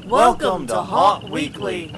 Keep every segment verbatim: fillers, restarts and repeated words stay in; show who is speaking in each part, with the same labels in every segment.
Speaker 1: Welcome to Haunt Weekly.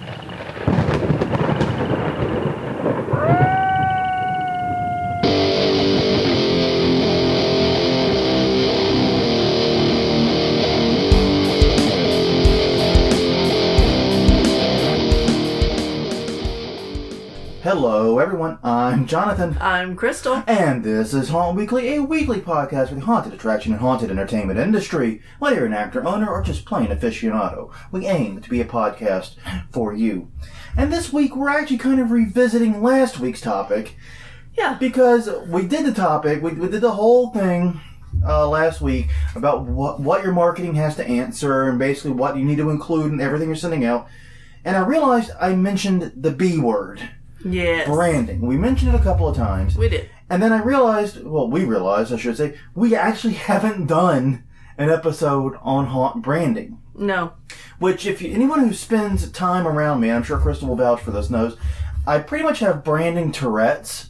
Speaker 2: Hello everyone, I'm Jonathan.
Speaker 1: I'm Crystal.
Speaker 2: And this is Haunt Weekly, a weekly podcast for the haunted attraction and haunted entertainment industry. Whether you're an actor, owner, or just plain aficionado, we aim to be a podcast for you. And this week we're actually kind of revisiting last week's topic.
Speaker 1: Yeah.
Speaker 2: Because we did the topic, we, we did the whole thing uh, last week about what, what your marketing has to answer and basically what you need to include in everything you're sending out. And I realized I mentioned the B word.
Speaker 1: Yes.
Speaker 2: Branding. We mentioned it a couple of times.
Speaker 1: We did.
Speaker 2: And then I realized, well, we realized, I should say, we actually haven't done an episode on haunt branding.
Speaker 1: No.
Speaker 2: Which, if you, anyone who spends time around me, I'm sure Crystal will vouch for this, knows, I pretty much have branding Tourette's.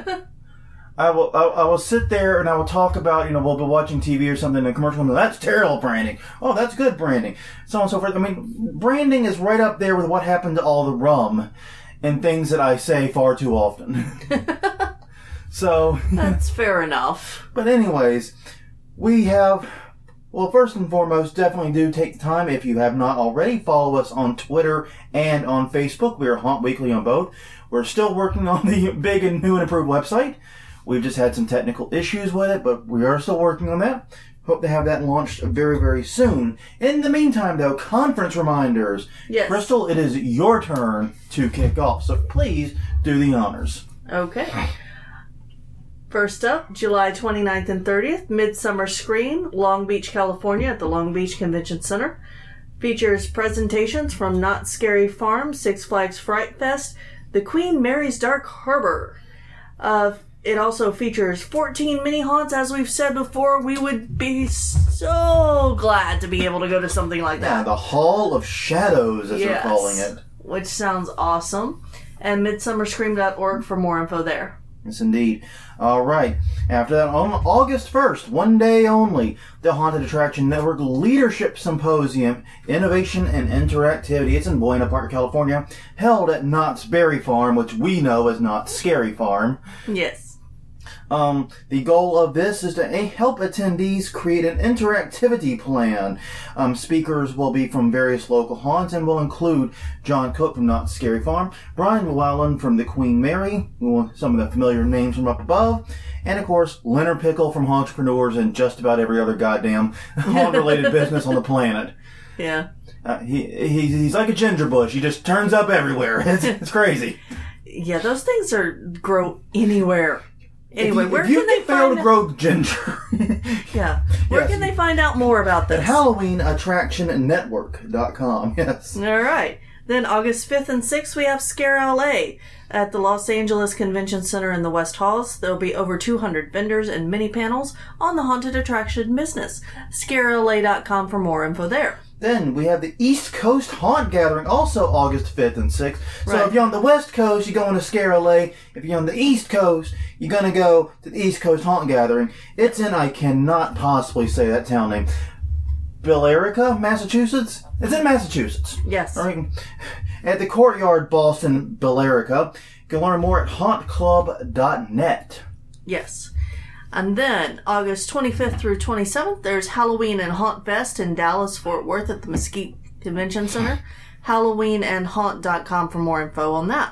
Speaker 2: I will I, I will sit there and I will talk about, you know, we'll be watching T V or something, and a commercial comes, that's terrible branding. Oh, that's good branding. So on and so forth. I mean, branding is right up there with what happened to all the rum. And things that I say far too often. So...
Speaker 1: That's fair enough.
Speaker 2: But anyways, we have... Well, first and foremost, definitely do take the time, if you have not already, follow us on Twitter and on Facebook. We are Haunt Weekly on both. We're still working on the big and new and improved website. We've just had some technical issues with it, but we are still working on that. Hope to have that launched very, very soon. In the meantime, though, conference reminders.
Speaker 1: Yes.
Speaker 2: Crystal, it is your turn to kick off, so please do the honors.
Speaker 1: Okay. First up, July twenty-ninth and thirtieth, Midsummer Scream, Long Beach, California, at the Long Beach Convention Center. Features presentations from Not Scary Farm, Six Flags Fright Fest, the Queen Mary's Dark Harbor. Uh... It also features fourteen mini haunts. As we've said before, we would be so glad to be able to go to something like that.
Speaker 2: Yeah, the Hall of Shadows, as
Speaker 1: yes,
Speaker 2: they're calling it.
Speaker 1: Which sounds awesome. And midsummer scream dot org for more info there.
Speaker 2: Yes, indeed. All right. After that, on August first, one day only, the Haunted Attraction Network Leadership Symposium, Innovation and Interactivity. It's in Buena Park, California, held at Knott's Berry Farm, which we know as Knott's Scary Farm.
Speaker 1: Yes.
Speaker 2: Um, the goal of this is to help attendees create an interactivity plan. Um, speakers will be from various local haunts and will include John Cook from Knott's Scary Farm, Brian Llewellyn from the Queen Mary, some of the familiar names from up above, and of course Leonard Pickle from Entrepreneurs and just about every other goddamn haunt-related business on the planet.
Speaker 1: Yeah.
Speaker 2: Uh, he, he he's like a ginger bush. He just turns up everywhere. It's, it's crazy.
Speaker 1: Yeah, those things are grow anywhere. Anyway,
Speaker 2: if you,
Speaker 1: where
Speaker 2: if you
Speaker 1: can they
Speaker 2: fail
Speaker 1: find
Speaker 2: to grow ginger?
Speaker 1: Yeah. Where
Speaker 2: yes.
Speaker 1: can they find out more about this?
Speaker 2: At Halloween Attraction Network dot com, yes.
Speaker 1: All right. Then August fifth and sixth, we have Scare L A at the Los Angeles Convention Center in the West Halls. There will be over two hundred vendors and mini panels on the haunted attraction business. Scare L A dot com for more info there.
Speaker 2: Then we have the East Coast Haunt Gathering, also August fifth and sixth. So
Speaker 1: right.
Speaker 2: If you're on the West Coast, you're going to Scare L A. If you're on the East Coast, you're going to go to the East Coast Haunt Gathering. It's in, I cannot possibly say that town name, Billerica, Massachusetts? It's in Massachusetts.
Speaker 1: Yes.
Speaker 2: All right. At the Courtyard Boston, Billerica. You can learn more at haunt club dot net.
Speaker 1: Yes. And then, August twenty-fifth through twenty-seventh, there's Halloween and Haunt Fest in Dallas, Fort Worth at the Mesquite Convention Center. Halloween and haunt dot com for more info on that.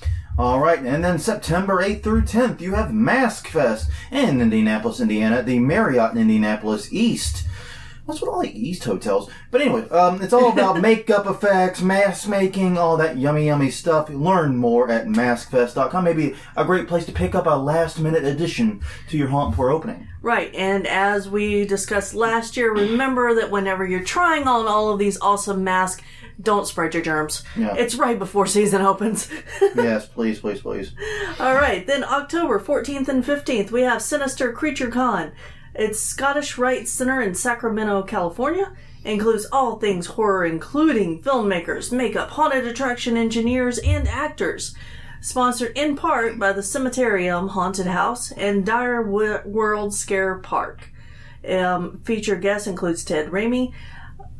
Speaker 2: All right, and then September eighth through tenth, you have Mask Fest in Indianapolis, Indiana, at the Marriott in Indianapolis East. What's with all the East hotels? But anyway, um, it's all about makeup effects, mask making, all that yummy, yummy stuff. Learn more at mask fest dot com. Maybe a great place to pick up a last-minute addition to your haunt before opening.
Speaker 1: Right, and as we discussed last year, remember that whenever you're trying on all of these awesome masks, don't spread your germs.
Speaker 2: Yeah.
Speaker 1: It's right before season opens.
Speaker 2: Yes, please, please, please.
Speaker 1: All right, then October fourteenth and fifteenth, we have Sinister Creature Con. It's Scottish Rite Center in Sacramento, California. Includes all things horror, including filmmakers, makeup, haunted attraction engineers, and actors. Sponsored in part by the Cemeterium Haunted House and Dire World Scare Park. Um, featured guest includes Ted Raimi,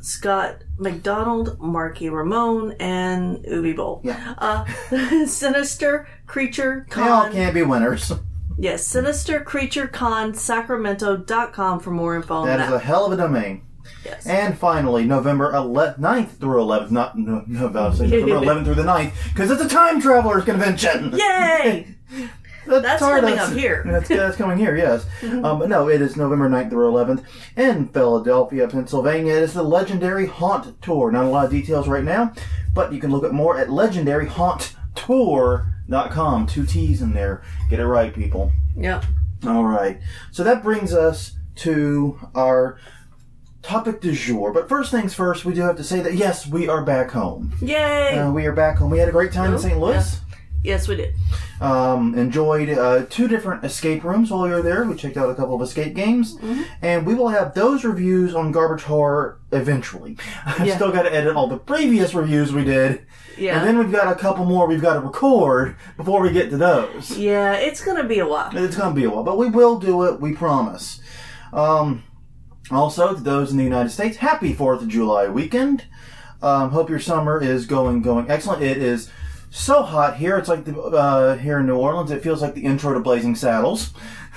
Speaker 1: Scott McDonald, Marky Ramone, and Ubi Bowl.
Speaker 2: Yeah.
Speaker 1: Uh, Sinister Creature Con.
Speaker 2: They all can't be winners.
Speaker 1: Yes, Sinister Creature Con Sacramento dot com for more info on
Speaker 2: That
Speaker 1: that.
Speaker 2: is a hell of a domain.
Speaker 1: Yes.
Speaker 2: And finally, November eleventh, ninth through eleventh, not no, no, about to say November eleventh through the ninth, because it's a Time Travelers Convention.
Speaker 1: Yay!
Speaker 2: That's,
Speaker 1: That's
Speaker 2: sorry,
Speaker 1: coming
Speaker 2: that's-
Speaker 1: up here.
Speaker 2: That's, that's coming here, yes. um, but no, it is November ninth through eleventh in Philadelphia, Pennsylvania. It is the Legendary Haunt Tour. Not a lot of details right now, but you can look at more at legendary haunt tour dot com. Two T's in there. Get it right, people.
Speaker 1: Yep.
Speaker 2: All right. So that brings us to our topic du jour. But first things first, we do have to say that, yes, we are back home.
Speaker 1: Yay!
Speaker 2: Uh, we are back home. We had a great time in Saint Louis.
Speaker 1: Yeah. Yes, we did.
Speaker 2: Um, enjoyed uh, two different escape rooms while we were there. We checked out a couple of escape games.
Speaker 1: Mm-hmm.
Speaker 2: And we will have those reviews on Garbage Horror eventually. I've
Speaker 1: Yeah.
Speaker 2: still got to edit all the previous reviews we did.
Speaker 1: Yeah.
Speaker 2: And then we've got a couple more we've got to record before we get to those.
Speaker 1: Yeah, it's gonna be a while.
Speaker 2: It's going to be a while, but we will do it, we promise. Um, also, to those in the United States, happy fourth of July weekend. Um, hope your summer is going going excellent. It is so hot here. It's like the, uh, here in New Orleans, it feels like the intro to Blazing Saddles.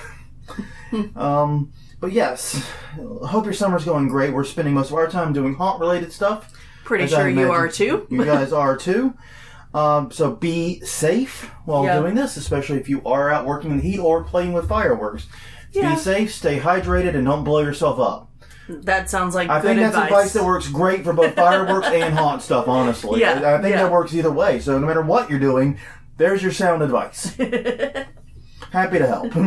Speaker 2: um, but yes, hope your summer's going great. We're spending most of our time doing haunt-related stuff.
Speaker 1: Pretty
Speaker 2: As I
Speaker 1: sure you
Speaker 2: imagine
Speaker 1: are too.
Speaker 2: You guys are too. Um, so be safe while
Speaker 1: Yeah.
Speaker 2: doing this, especially if you are out working in the heat or playing with fireworks.
Speaker 1: Yeah.
Speaker 2: Be safe, stay hydrated, and don't blow yourself up.
Speaker 1: That sounds like
Speaker 2: I
Speaker 1: good
Speaker 2: think that's
Speaker 1: advice.
Speaker 2: advice that works great for both fireworks and haunt stuff, honestly.
Speaker 1: Yeah,
Speaker 2: I I think
Speaker 1: yeah.
Speaker 2: that works either way. So no matter what you're doing, there's your sound advice. Happy to help.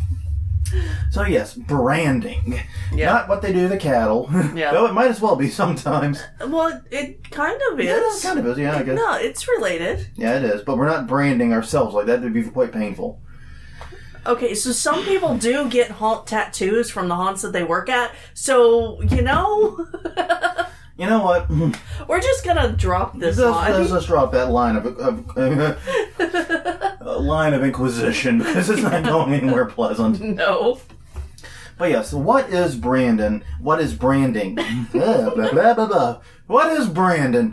Speaker 2: So yes, branding.
Speaker 1: Yeah.
Speaker 2: Not what they do to the cattle.
Speaker 1: Yeah.
Speaker 2: Though it might as well be sometimes.
Speaker 1: Well, it kind of is.
Speaker 2: Yeah, it kind of is, yeah, I guess.
Speaker 1: No, it's related.
Speaker 2: Yeah, it is. But we're not branding ourselves like that. Would be quite painful.
Speaker 1: Okay, so some people do get haunt tattoos from the haunts that they work at. So, you know,
Speaker 2: You know what?
Speaker 1: we're just gonna drop this
Speaker 2: Let's,
Speaker 1: line.
Speaker 2: let's just drop that line of, of uh, line of inquisition because it's not going anywhere pleasant.
Speaker 1: No.
Speaker 2: But yes, what is Brandon? What is branding? blah, blah, blah, blah, blah. What is Brandon?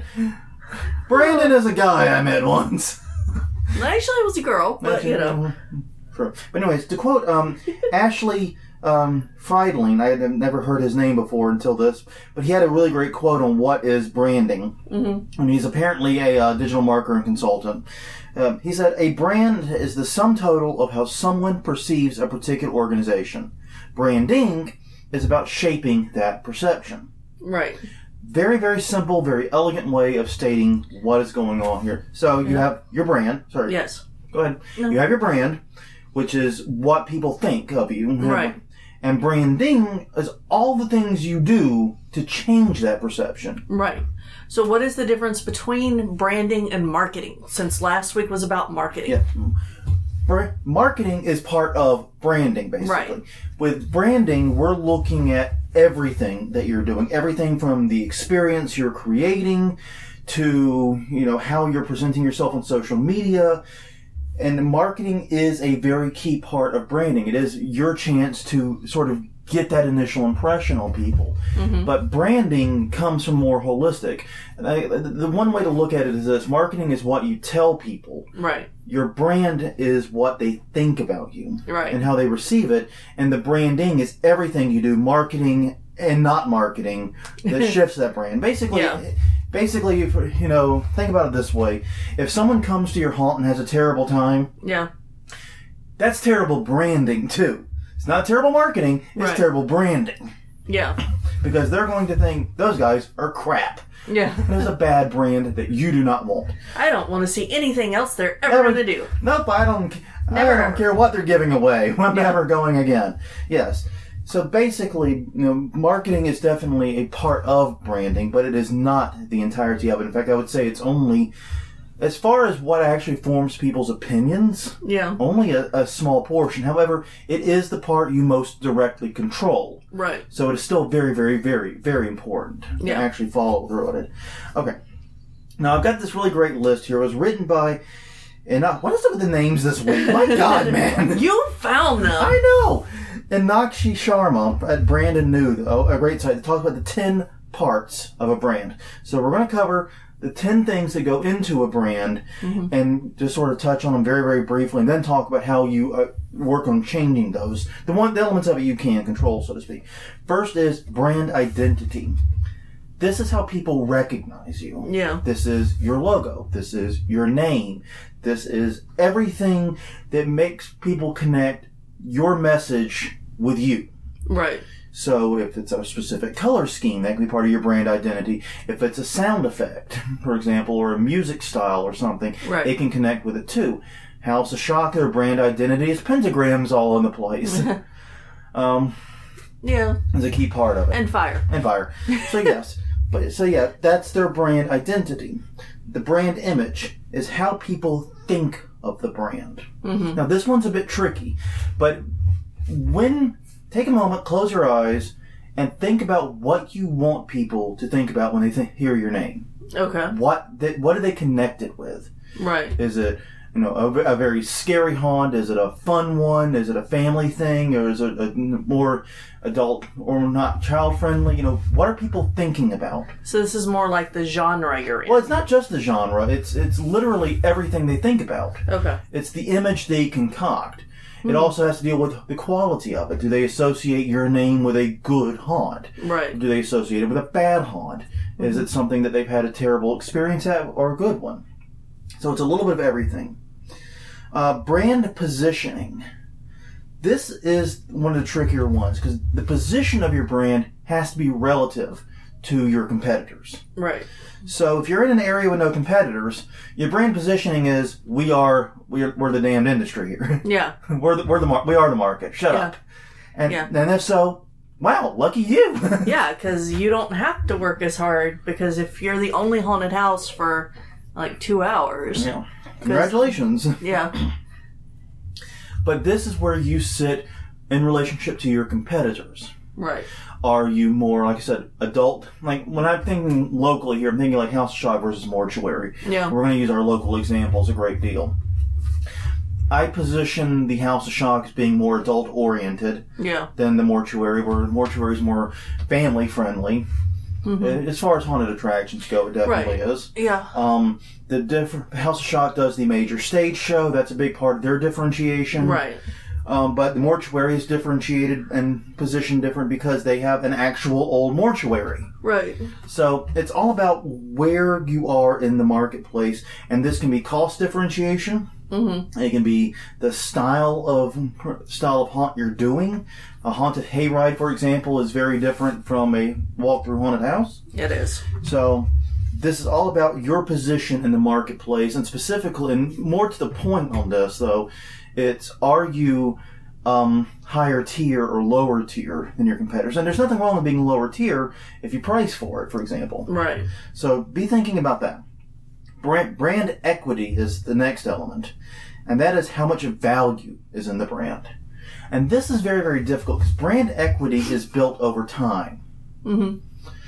Speaker 2: Brandon is a guy I met once.
Speaker 1: Actually, it was a girl, but you know.
Speaker 2: True. But anyways, to quote um, Ashley um, Friedling, I had never heard his name before until this, but he had a really great quote on what is branding. Mm-hmm. And he's apparently a uh, digital marketer and consultant. Uh, he said, a brand is the sum total of how someone perceives a particular organization. Branding is about shaping that perception.
Speaker 1: Right.
Speaker 2: Very, very simple, very elegant way of stating what is going on here. So you
Speaker 1: Yeah.
Speaker 2: have your brand. Sorry.
Speaker 1: Yes.
Speaker 2: Go ahead.
Speaker 1: No.
Speaker 2: You have your brand, which is what people think of you.
Speaker 1: Right.
Speaker 2: And branding is all the things you do to change that perception.
Speaker 1: Right. So what is the difference between branding and marketing? Since last week was about marketing.
Speaker 2: Yeah. Br- Marketing is part of branding, basically.
Speaker 1: Right.
Speaker 2: With branding, we're looking at everything that you're doing. Everything from the experience you're creating to, you know, how you're presenting yourself on social media. And marketing is a very key part of branding. It is your chance to sort of get that initial impression on people.
Speaker 1: Mm-hmm.
Speaker 2: But branding comes from more holistic. And I, the one way to look at it is this. Marketing is what you tell people.
Speaker 1: Right.
Speaker 2: Your brand is what they think about you.
Speaker 1: Right.
Speaker 2: And how they receive it. And the branding is everything you do, marketing and not marketing, that shifts that brand. Basically,
Speaker 1: Yeah.
Speaker 2: basically, if, you know, think about it this way. If someone comes to your haunt and has a terrible time,
Speaker 1: Yeah.
Speaker 2: that's terrible branding too. It's not terrible marketing, it's
Speaker 1: Right.
Speaker 2: terrible branding.
Speaker 1: Yeah.
Speaker 2: Because they're going to think those guys are crap.
Speaker 1: Yeah.
Speaker 2: There's a bad brand that you do not want.
Speaker 1: I don't want to see anything else they're ever
Speaker 2: Ever-
Speaker 1: going to do.
Speaker 2: Nope, I don't.
Speaker 1: Never
Speaker 2: I don't
Speaker 1: ever.
Speaker 2: care what they're giving away. I'm
Speaker 1: Yeah.
Speaker 2: never going again. Yes. So basically, you know, marketing is definitely a part of branding, but it is not the entirety of it. In fact, I would say it's only, as far as what actually forms people's opinions,
Speaker 1: Yeah.
Speaker 2: only a, a small portion. However, it is the part you most directly control.
Speaker 1: Right.
Speaker 2: So it is still very, very, very, very important to
Speaker 1: Yeah.
Speaker 2: actually follow through on it. Okay. Now, I've got this really great list here. It was written by, and uh, what is it with the names this week? My God, man.
Speaker 1: You found them.
Speaker 2: I know. And Nakshi Sharma at Brandon New, a great site that talks about the ten parts of a brand. So we're going to cover the ten things that go into a brand mm-hmm. and just sort of touch on them very, very briefly, and then talk about how you uh, work on changing those. The one the elements of it you can control, so to speak. First is brand identity. This is how people recognize you.
Speaker 1: Yeah.
Speaker 2: This is your logo. This is your name. This is everything that makes people connect your message with you.
Speaker 1: Right.
Speaker 2: So if it's a specific color scheme, that can be part of your brand identity. If it's a sound effect, for example, or a music style or something,
Speaker 1: right.
Speaker 2: it can connect with it too. House of Shock, their brand identity is pentagrams all in the place. um,
Speaker 1: yeah.
Speaker 2: Is a key part of it.
Speaker 1: And fire.
Speaker 2: And fire. So yes. But so yeah, that's their brand identity. The brand image is how people think of the brand. Mm-hmm. Now this one's a bit tricky, but when take a moment, close your eyes, and think about what you want people to think about when they th- hear your name.
Speaker 1: Okay.
Speaker 2: What they, what are they connected with?
Speaker 1: Right.
Speaker 2: Is it you know a, a very scary haunt? Is it a fun one? Is it a family thing, or is it a more adult or not child friendly? You know, what are people thinking about?
Speaker 1: So this is more like the genre you're in.
Speaker 2: Well, it's not just the genre. It's it's literally everything they think about.
Speaker 1: Okay.
Speaker 2: It's the image they concoct. It also has to deal with the quality of it. Do they associate your name with a good haunt?
Speaker 1: Right.
Speaker 2: Do they associate it with a bad haunt? Mm-hmm. Is it something that they've had a terrible experience at or a good one? So it's a little bit of everything. Uh, brand positioning. This is one of the trickier ones because the position of your brand has to be relative to your competitors.
Speaker 1: Right.
Speaker 2: So if you're in an area with no competitors, your brand positioning is we are we're, we're the damned industry here.
Speaker 1: Yeah.
Speaker 2: we're the we're the mar- we are the market. Shut
Speaker 1: yeah.
Speaker 2: up. And
Speaker 1: yeah.
Speaker 2: and if so, wow, lucky you.
Speaker 1: Yeah, because you don't have to work as hard because if you're the only haunted house for like two hours.
Speaker 2: Yeah. Congratulations.
Speaker 1: Yeah.
Speaker 2: But this is where you sit in relationship to your competitors.
Speaker 1: Right.
Speaker 2: Are you more, like I said, adult? Like, when I'm thinking locally here, I'm thinking like House of Shock versus Mortuary.
Speaker 1: Yeah.
Speaker 2: We're going to use our local examples a great deal. I position the House of Shock as being more adult-oriented
Speaker 1: yeah.
Speaker 2: than the Mortuary, where the Mortuary is more family-friendly. Mm-hmm. As far as haunted attractions go, it definitely
Speaker 1: right.
Speaker 2: is.
Speaker 1: Yeah.
Speaker 2: Um, the diff- House of Shock does the major stage show. That's a big part of their differentiation.
Speaker 1: Right.
Speaker 2: Um, but the Mortuary is differentiated and positioned different because they have an actual old mortuary.
Speaker 1: Right.
Speaker 2: So it's all about where you are in the marketplace, and this can be cost differentiation. Mm-hmm. It can be the style of style of haunt you're doing. A haunted hayride, for example, is very different from a walk-through haunted house.
Speaker 1: It is.
Speaker 2: So this is all about your position in the marketplace, and specifically, and more to the point on this, though, it's are you um, higher tier or lower tier than your competitors? And there's nothing wrong with being lower tier if you price for it, for example.
Speaker 1: Right.
Speaker 2: So be thinking about that. Brand, brand equity is the next element, and that is how much value is in the brand. And this is very, very difficult because brand equity is built over time. Mm-hmm.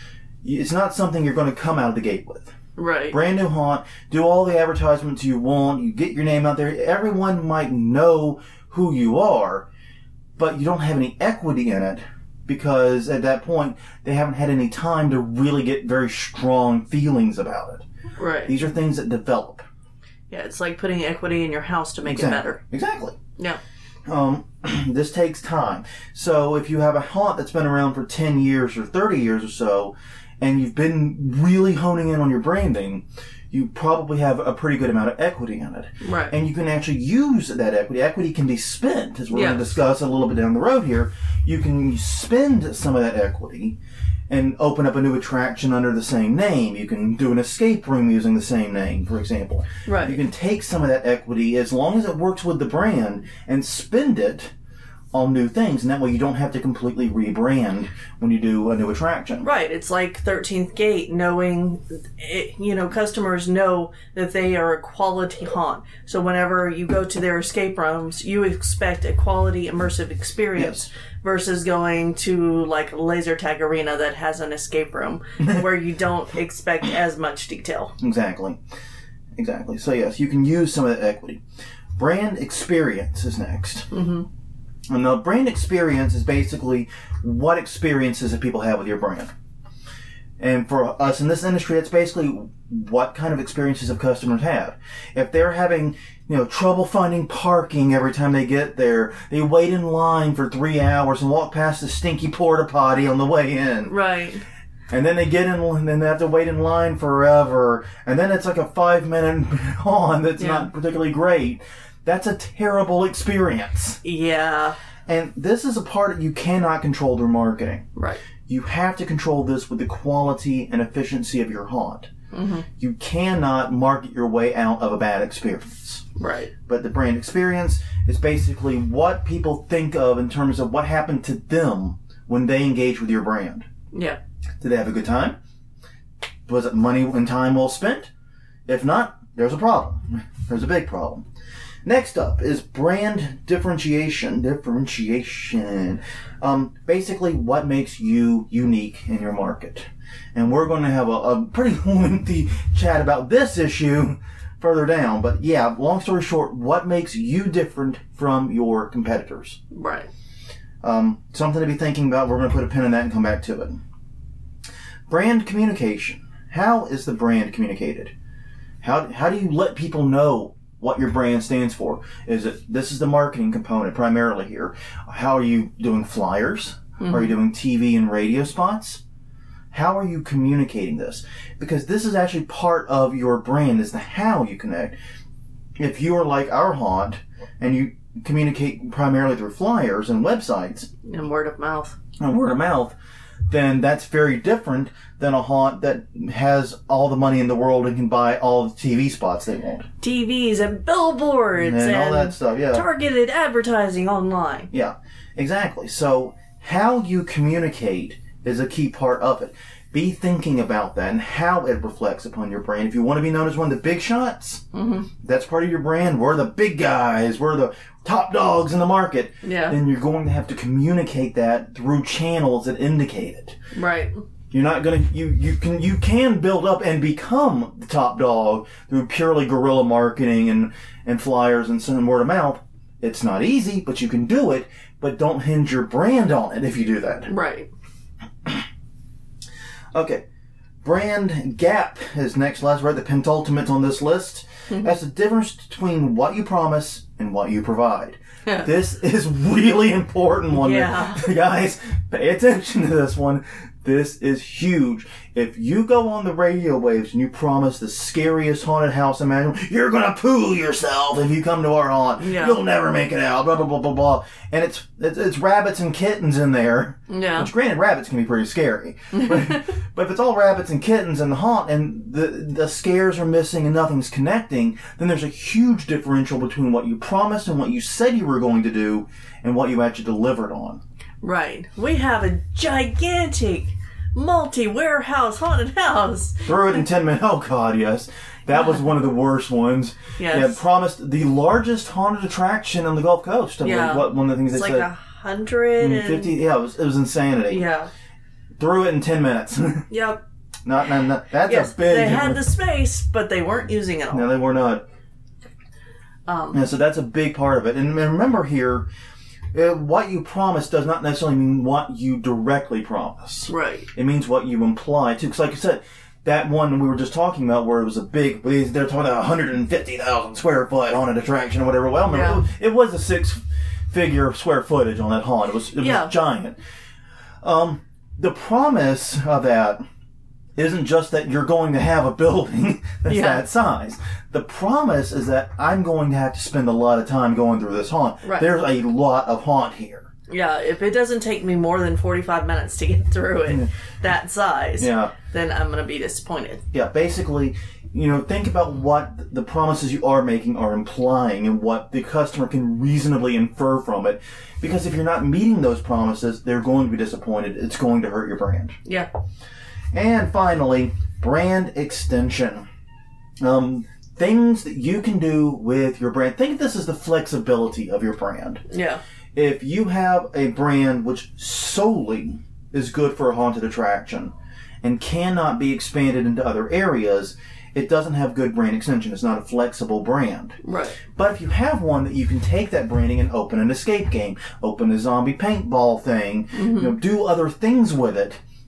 Speaker 2: It's not something you're going to come out of the gate with.
Speaker 1: Right.
Speaker 2: Brand new haunt, do all the advertisements you want, you get your name out there, everyone might know who you are, but you don't have any equity in it because at that point they haven't had any time to really get very strong feelings about it.
Speaker 1: Right.
Speaker 2: These are things that develop.
Speaker 1: Yeah, it's like putting equity in your house to make
Speaker 2: exactly.
Speaker 1: it better.
Speaker 2: Exactly.
Speaker 1: Yeah.
Speaker 2: Um, this takes time. So if you have a haunt that's been around for ten years or thirty years or so, and you've been really honing in on your branding, you probably have a pretty good amount of equity in it.
Speaker 1: Right.
Speaker 2: And you can actually use that equity. Equity can be spent, as we're
Speaker 1: yes.
Speaker 2: going to discuss a little bit down the road here. You can spend some of that equity and open up a new attraction under the same name. You can do an escape room using the same name, for example.
Speaker 1: Right.
Speaker 2: You can take some of that equity, as long as it works with the brand, and spend it on new things, and that way you don't have to completely rebrand when you do a new attraction.
Speaker 1: Right. It's like thirteenth Gate, knowing, it, you know, customers know that they are a quality haunt. So whenever you go to their escape rooms, you expect a quality immersive experience. Yes. Versus going to like a laser tag arena that has an escape room where you don't expect as much detail.
Speaker 2: Exactly. Exactly. So yes, you can use some of that equity. Brand experience is next. Mm-hmm. And the brand experience is basically what experiences that people have with your brand. And for us in this industry, it's basically what kind of experiences have customers had. If they're having, you know, trouble finding parking every time they get there, they wait in line for three hours and walk past the stinky porta potty on the way in.
Speaker 1: Right.
Speaker 2: And then they get in, and then they have to wait in line forever. And then it's like a five minute on that's
Speaker 1: Yeah.
Speaker 2: not particularly great. That's a terrible experience.
Speaker 1: Yeah.
Speaker 2: And this is a part that you cannot control through marketing.
Speaker 1: Right.
Speaker 2: You have to control this with the quality and efficiency of your haunt.
Speaker 1: Mm-hmm.
Speaker 2: You cannot market your way out of a bad experience.
Speaker 1: Right.
Speaker 2: But the brand experience is basically what people think of in terms of what happened to them when they engage with your brand.
Speaker 1: Yeah.
Speaker 2: Did they have a good time? Was it money and time well spent? If not, there's a problem. There's a big problem. Next up is brand differentiation. Differentiation. Um, basically, what makes you unique in your market. And we're going to have a, a pretty lengthy chat about this issue further down. But yeah, long story short, what makes you different from your competitors?
Speaker 1: Right.
Speaker 2: Um, something to be thinking about. We're going to put a pin in that and come back to it. Brand communication. How is the brand communicated? How how do you let people know what your brand stands for? Is it, this is the marketing component primarily here. How are you doing flyers? Mm-hmm. Are you doing T V and radio spots? How are you communicating this? Because this is actually part of your brand, is the how you connect. If you are like our haunt and you communicate primarily through flyers and websites
Speaker 1: And word of mouth.
Speaker 2: and word of mouth, then that's very different than a haunt that has all the money in the world and can buy all the T V spots they want.
Speaker 1: T Vs and billboards
Speaker 2: And,
Speaker 1: and
Speaker 2: all that stuff, yeah.
Speaker 1: targeted advertising online.
Speaker 2: Yeah, exactly. So how you communicate is a key part of it. Be thinking about that and how it reflects upon your brand. If you want to be known as one of the big shots,
Speaker 1: Mm-hmm.
Speaker 2: that's part of your brand. We're the big guys. We're the top dogs in the market.
Speaker 1: Yeah.
Speaker 2: Then you're going to have to communicate that through channels that indicate it.
Speaker 1: Right.
Speaker 2: You're not gonna you you can you can build up and become the top dog through purely guerrilla marketing and and flyers and some word of mouth. It's not easy, but you can do it. But don't hinge your brand on it if you do that.
Speaker 1: Right.
Speaker 2: Okay, brand gap is next. Let's write the pentultimate on this list.
Speaker 1: Mm-hmm.
Speaker 2: That's the difference between what you promise and what you provide.
Speaker 1: Yeah.
Speaker 2: This is really important one.
Speaker 1: Yeah.
Speaker 2: Guys, pay attention to this one. This is huge. If you go on the radio waves and you promise the scariest haunted house imaginable, you're gonna poo yourself if you come to our haunt.
Speaker 1: Yeah.
Speaker 2: You'll never make it out. Blah blah blah blah blah. And it's it's, it's rabbits and kittens in there.
Speaker 1: Yeah.
Speaker 2: Which, granted, rabbits can be pretty scary. But, but if it's all rabbits and kittens in the haunt and the the scares are missing and nothing's connecting, then there's a huge differential between what you promised and what you said you were going to do and what you actually delivered on.
Speaker 1: Right. We have a gigantic multi-warehouse haunted house.
Speaker 2: Threw it in ten minutes. Oh, God, yes. That was one of the worst ones.
Speaker 1: Yes.
Speaker 2: Yeah, promised the largest haunted attraction on the Gulf Coast. I
Speaker 1: Yeah.
Speaker 2: believe what one of the things
Speaker 1: It's
Speaker 2: they
Speaker 1: like
Speaker 2: said.
Speaker 1: a hundred and...
Speaker 2: fifty, yeah, it was, it was insanity.
Speaker 1: Yeah.
Speaker 2: Threw it in ten minutes.
Speaker 1: Yep.
Speaker 2: not, not, not, that's
Speaker 1: Yes,
Speaker 2: a big
Speaker 1: they had the
Speaker 2: difference.
Speaker 1: space, but they weren't using it all.
Speaker 2: No, they were not.
Speaker 1: Um,
Speaker 2: Yeah, so that's a big part of it. And remember here, uh, what you promise does not necessarily mean what you directly promise.
Speaker 1: right.
Speaker 2: It means what you imply, too. Because like I said, that one we were just talking about where it was a big, they're talking about one hundred fifty thousand square foot haunted attraction or whatever. Well, remember,
Speaker 1: Yeah.
Speaker 2: it, was, it was a six-figure square footage on that haunt. It was, it was
Speaker 1: Yeah.
Speaker 2: giant. Um, the promise of that isn't just that you're going to have a building that's
Speaker 1: Yeah.
Speaker 2: that size. The promise is that I'm going to have to spend a lot of time going through this haunt.
Speaker 1: Right.
Speaker 2: There's a lot of haunt here.
Speaker 1: Yeah, if it doesn't take me more than forty-five minutes to get through it, that size,
Speaker 2: Yeah.
Speaker 1: then I'm going to be disappointed.
Speaker 2: Yeah, basically, you know, think about what the promises you are making are implying and what the customer can reasonably infer from it. Because if you're not meeting those promises, they're going to be disappointed. It's going to hurt your brand.
Speaker 1: Yeah.
Speaker 2: And finally, brand extension. Um, things that you can do with your brand. Think of this as the flexibility of your brand.
Speaker 1: Yeah.
Speaker 2: If you have a brand which solely is good for a haunted attraction and cannot be expanded into other areas, it doesn't have good brand extension. It's not a flexible brand.
Speaker 1: Right.
Speaker 2: But if you have one that you can take that branding and open an escape game, open a zombie paintball thing,
Speaker 1: Mm-hmm.
Speaker 2: you know, do other things with it,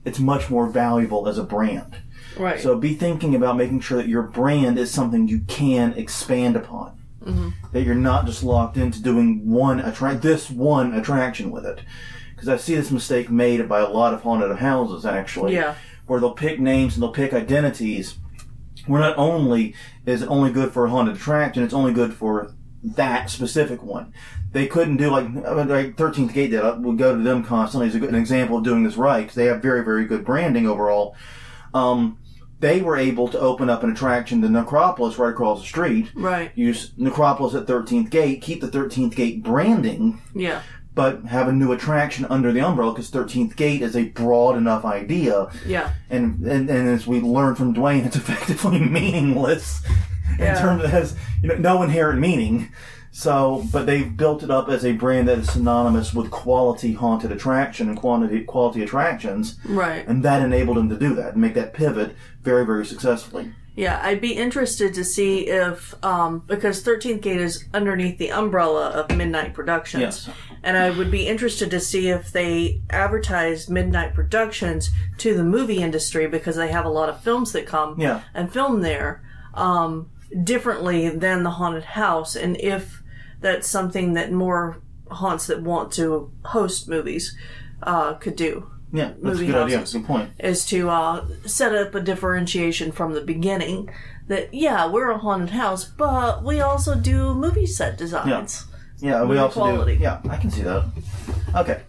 Speaker 2: it's much more valuable as a brand.
Speaker 1: Right.
Speaker 2: So be thinking about making sure that your brand is something you can expand upon.
Speaker 1: Mm-hmm.
Speaker 2: That you're not just locked into doing one attract this one attraction with it. Because I see this mistake made by a lot of haunted houses, actually.
Speaker 1: Yeah.
Speaker 2: Where they'll pick names and they'll pick identities. Where not only is it only good for a haunted attraction, it's only good for that specific one. They couldn't do like, like thirteenth Gate did. I would go to them constantly as a good, an example of doing this right. Because they have very, very good branding overall. Um, they were able to open up an attraction, the Necropolis, right across the street.
Speaker 1: Right.
Speaker 2: Use Necropolis at thirteenth Gate, keep the thirteenth Gate branding.
Speaker 1: Yeah.
Speaker 2: But have a new attraction under the umbrella because thirteenth Gate is a broad enough idea.
Speaker 1: Yeah.
Speaker 2: And and, and as we learned from Dwayne, it's effectively meaningless
Speaker 1: yeah.
Speaker 2: in terms of it has you know no inherent meaning. So, but they've built it up as a brand that is synonymous with quality haunted attraction and quantity quality attractions.
Speaker 1: Right.
Speaker 2: And that enabled them to do that and make that pivot very, very successfully.
Speaker 1: Yeah, I'd be interested to see if, um, because thirteenth Gate is underneath the umbrella of Midnight Productions.
Speaker 2: Yes.
Speaker 1: And I would be interested to see if they advertise Midnight Productions to the movie industry because they have a lot of films that come
Speaker 2: Yeah.
Speaker 1: and film there um, differently than the haunted house. And if that's something that more haunts that want to host movies uh, could do.
Speaker 2: Yeah, that's
Speaker 1: Movie
Speaker 2: a good idea.
Speaker 1: houses.
Speaker 2: Good point.
Speaker 1: Is to uh, set up a differentiation from the beginning that, yeah, we're a haunted house, but we also do movie set designs.
Speaker 2: Yeah, we
Speaker 1: Movie
Speaker 2: also
Speaker 1: quality.
Speaker 2: do. Yeah, I can see that. Okay.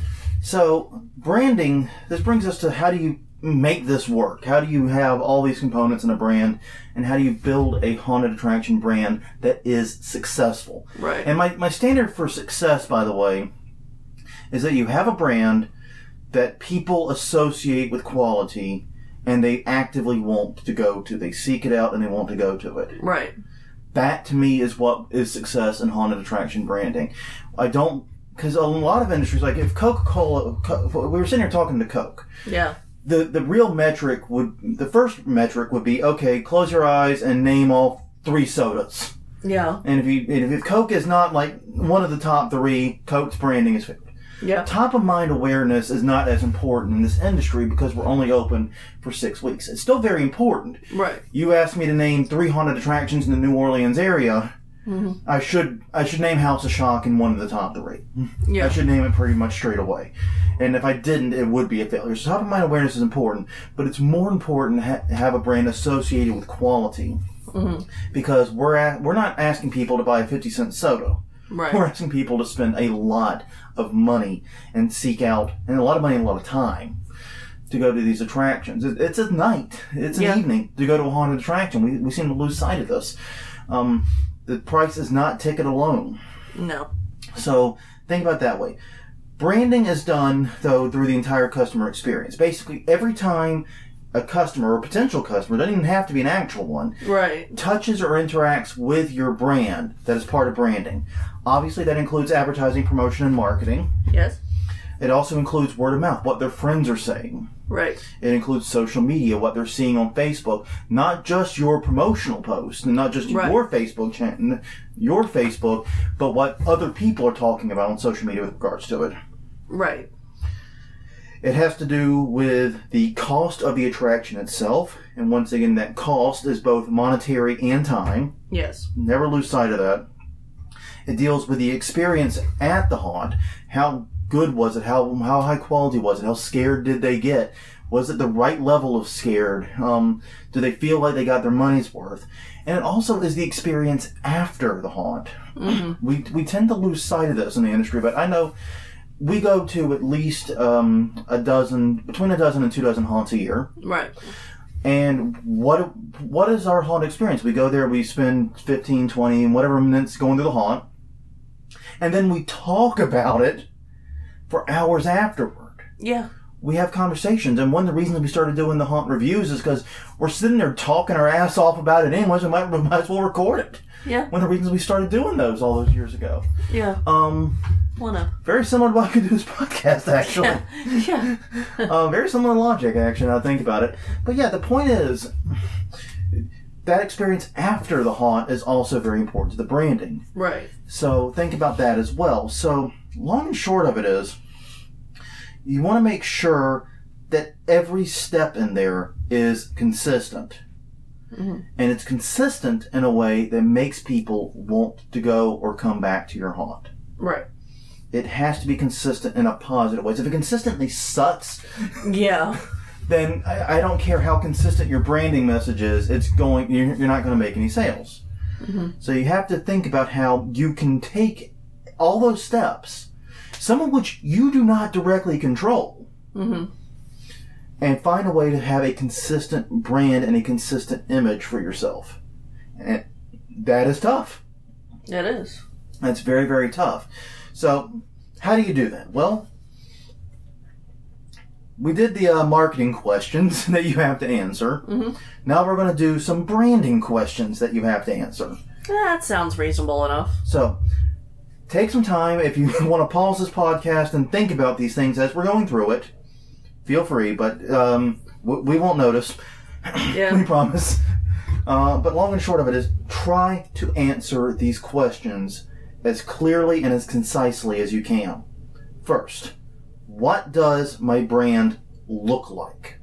Speaker 2: So, branding, this brings us to how do you make this work? How do you have all these components in a brand, and how do you build a haunted attraction brand that is successful?
Speaker 1: Right.
Speaker 2: And my, my standard for success, by the way, is that you have a brand that people associate with quality and they actively want to go to. They seek it out and they want to go to it.
Speaker 1: Right.
Speaker 2: That, to me, is what is success in haunted attraction branding. I don't... Because a lot of industries, like if Coca-Cola... Co- we were sitting here talking to Coke.
Speaker 1: Yeah.
Speaker 2: The the real metric would... The first metric would be, okay, close your eyes and name all three sodas.
Speaker 1: Yeah.
Speaker 2: And if you and if Coke is not, like, one of the top three, Coke's branding is...
Speaker 1: Yeah.
Speaker 2: Top of mind awareness is not as important in this industry because we're only open for six weeks. It's still very important.
Speaker 1: Right.
Speaker 2: You asked me to name three haunted attractions in the New Orleans area.
Speaker 1: Mm-hmm. I
Speaker 2: should I should name House of Shock in one of the top three.
Speaker 1: Yeah.
Speaker 2: I should name it pretty much straight away. And if I didn't, it would be a failure. So top of mind awareness is important, but it's more important to ha- have a brand associated with quality.
Speaker 1: Mm-hmm.
Speaker 2: Because we're at, we're not asking people to buy a fifty cent soda.
Speaker 1: Right.
Speaker 2: We're asking people to spend a lot of money and seek out, and a lot of money and a lot of time to go to these attractions. It, it's a night. It's an
Speaker 1: yeah.
Speaker 2: evening to go to a haunted attraction. We we seem to lose sight of this. Um, the price is not ticket alone.
Speaker 1: No.
Speaker 2: So think about it that way. Branding is done, though, through the entire customer experience. Basically, every time a customer or potential customer, doesn't even have to be an actual one,
Speaker 1: right,
Speaker 2: touches or interacts with your brand, that is part of branding. Obviously, that includes advertising, promotion, and marketing.
Speaker 1: Yes.
Speaker 2: It also includes word of mouth, what their friends are saying.
Speaker 1: Right.
Speaker 2: It includes social media, what they're seeing on Facebook. Not just your promotional posts, and not just
Speaker 1: right.
Speaker 2: your Facebook channel, your Facebook, but what other people are talking about on social media with regards to it.
Speaker 1: Right.
Speaker 2: It has to do with the cost of the attraction itself. And once again, that cost is both monetary and time.
Speaker 1: Yes.
Speaker 2: Never lose sight of that. It deals with the experience at the haunt. How good was it? How how high quality was it? How scared did they get? Was it the right level of scared? Um, do they feel like they got their money's worth? And it also is the experience after the haunt.
Speaker 1: Mm-hmm.
Speaker 2: We we tend to lose sight of this in the industry, but I know we go to at least um, a dozen, between a dozen and two dozen haunts a year.
Speaker 1: Right.
Speaker 2: And what what is our haunt experience? We go there, we spend fifteen, twenty, whatever minutes going through the haunt, and then we talk about it for hours afterward.
Speaker 1: Yeah.
Speaker 2: We have conversations, and one of the reasons we started doing the haunt reviews is because we're sitting there talking our ass off about it anyways, we might, we might as well record it.
Speaker 1: Yeah.
Speaker 2: One of the reasons we started doing those all those years ago.
Speaker 1: Yeah.
Speaker 2: Um,
Speaker 1: One of.
Speaker 2: very similar to what I could do this podcast, actually.
Speaker 1: Yeah. yeah.
Speaker 2: uh, very similar logic, actually, now I think about it. But yeah, the point is, that experience after the haunt is also very important to the branding.
Speaker 1: Right.
Speaker 2: So think about that as well. So long and short of it is, you want to make sure that every step in there is consistent. Mm-hmm. And it's consistent in a way that makes people want to go or come back to your haunt.
Speaker 1: Right.
Speaker 2: It has to be consistent in a positive way. So if it consistently sucks,
Speaker 1: yeah,
Speaker 2: then I, I don't care how consistent your branding message is. It's going. You're, you're not going to make any sales. Mm-hmm. So you have to think about how you can take all those steps, some of which you do not directly control, mm-hmm. and find a way to have a consistent brand and a consistent image for yourself. And that is tough.
Speaker 1: It is.
Speaker 2: That's very, very tough. So, how do you do that? Well, we did the uh, marketing questions that you have to answer. Mm-hmm. Now we're going to do some branding questions that you have to answer.
Speaker 1: That sounds reasonable enough.
Speaker 2: So, take some time. If you want to pause this podcast and think about these things as we're going through it, feel free, but um, we won't notice.
Speaker 1: Yeah.
Speaker 2: We promise. Uh, but long and short of it is, try to answer these questions as clearly and as concisely as you can. First, what does my brand look like?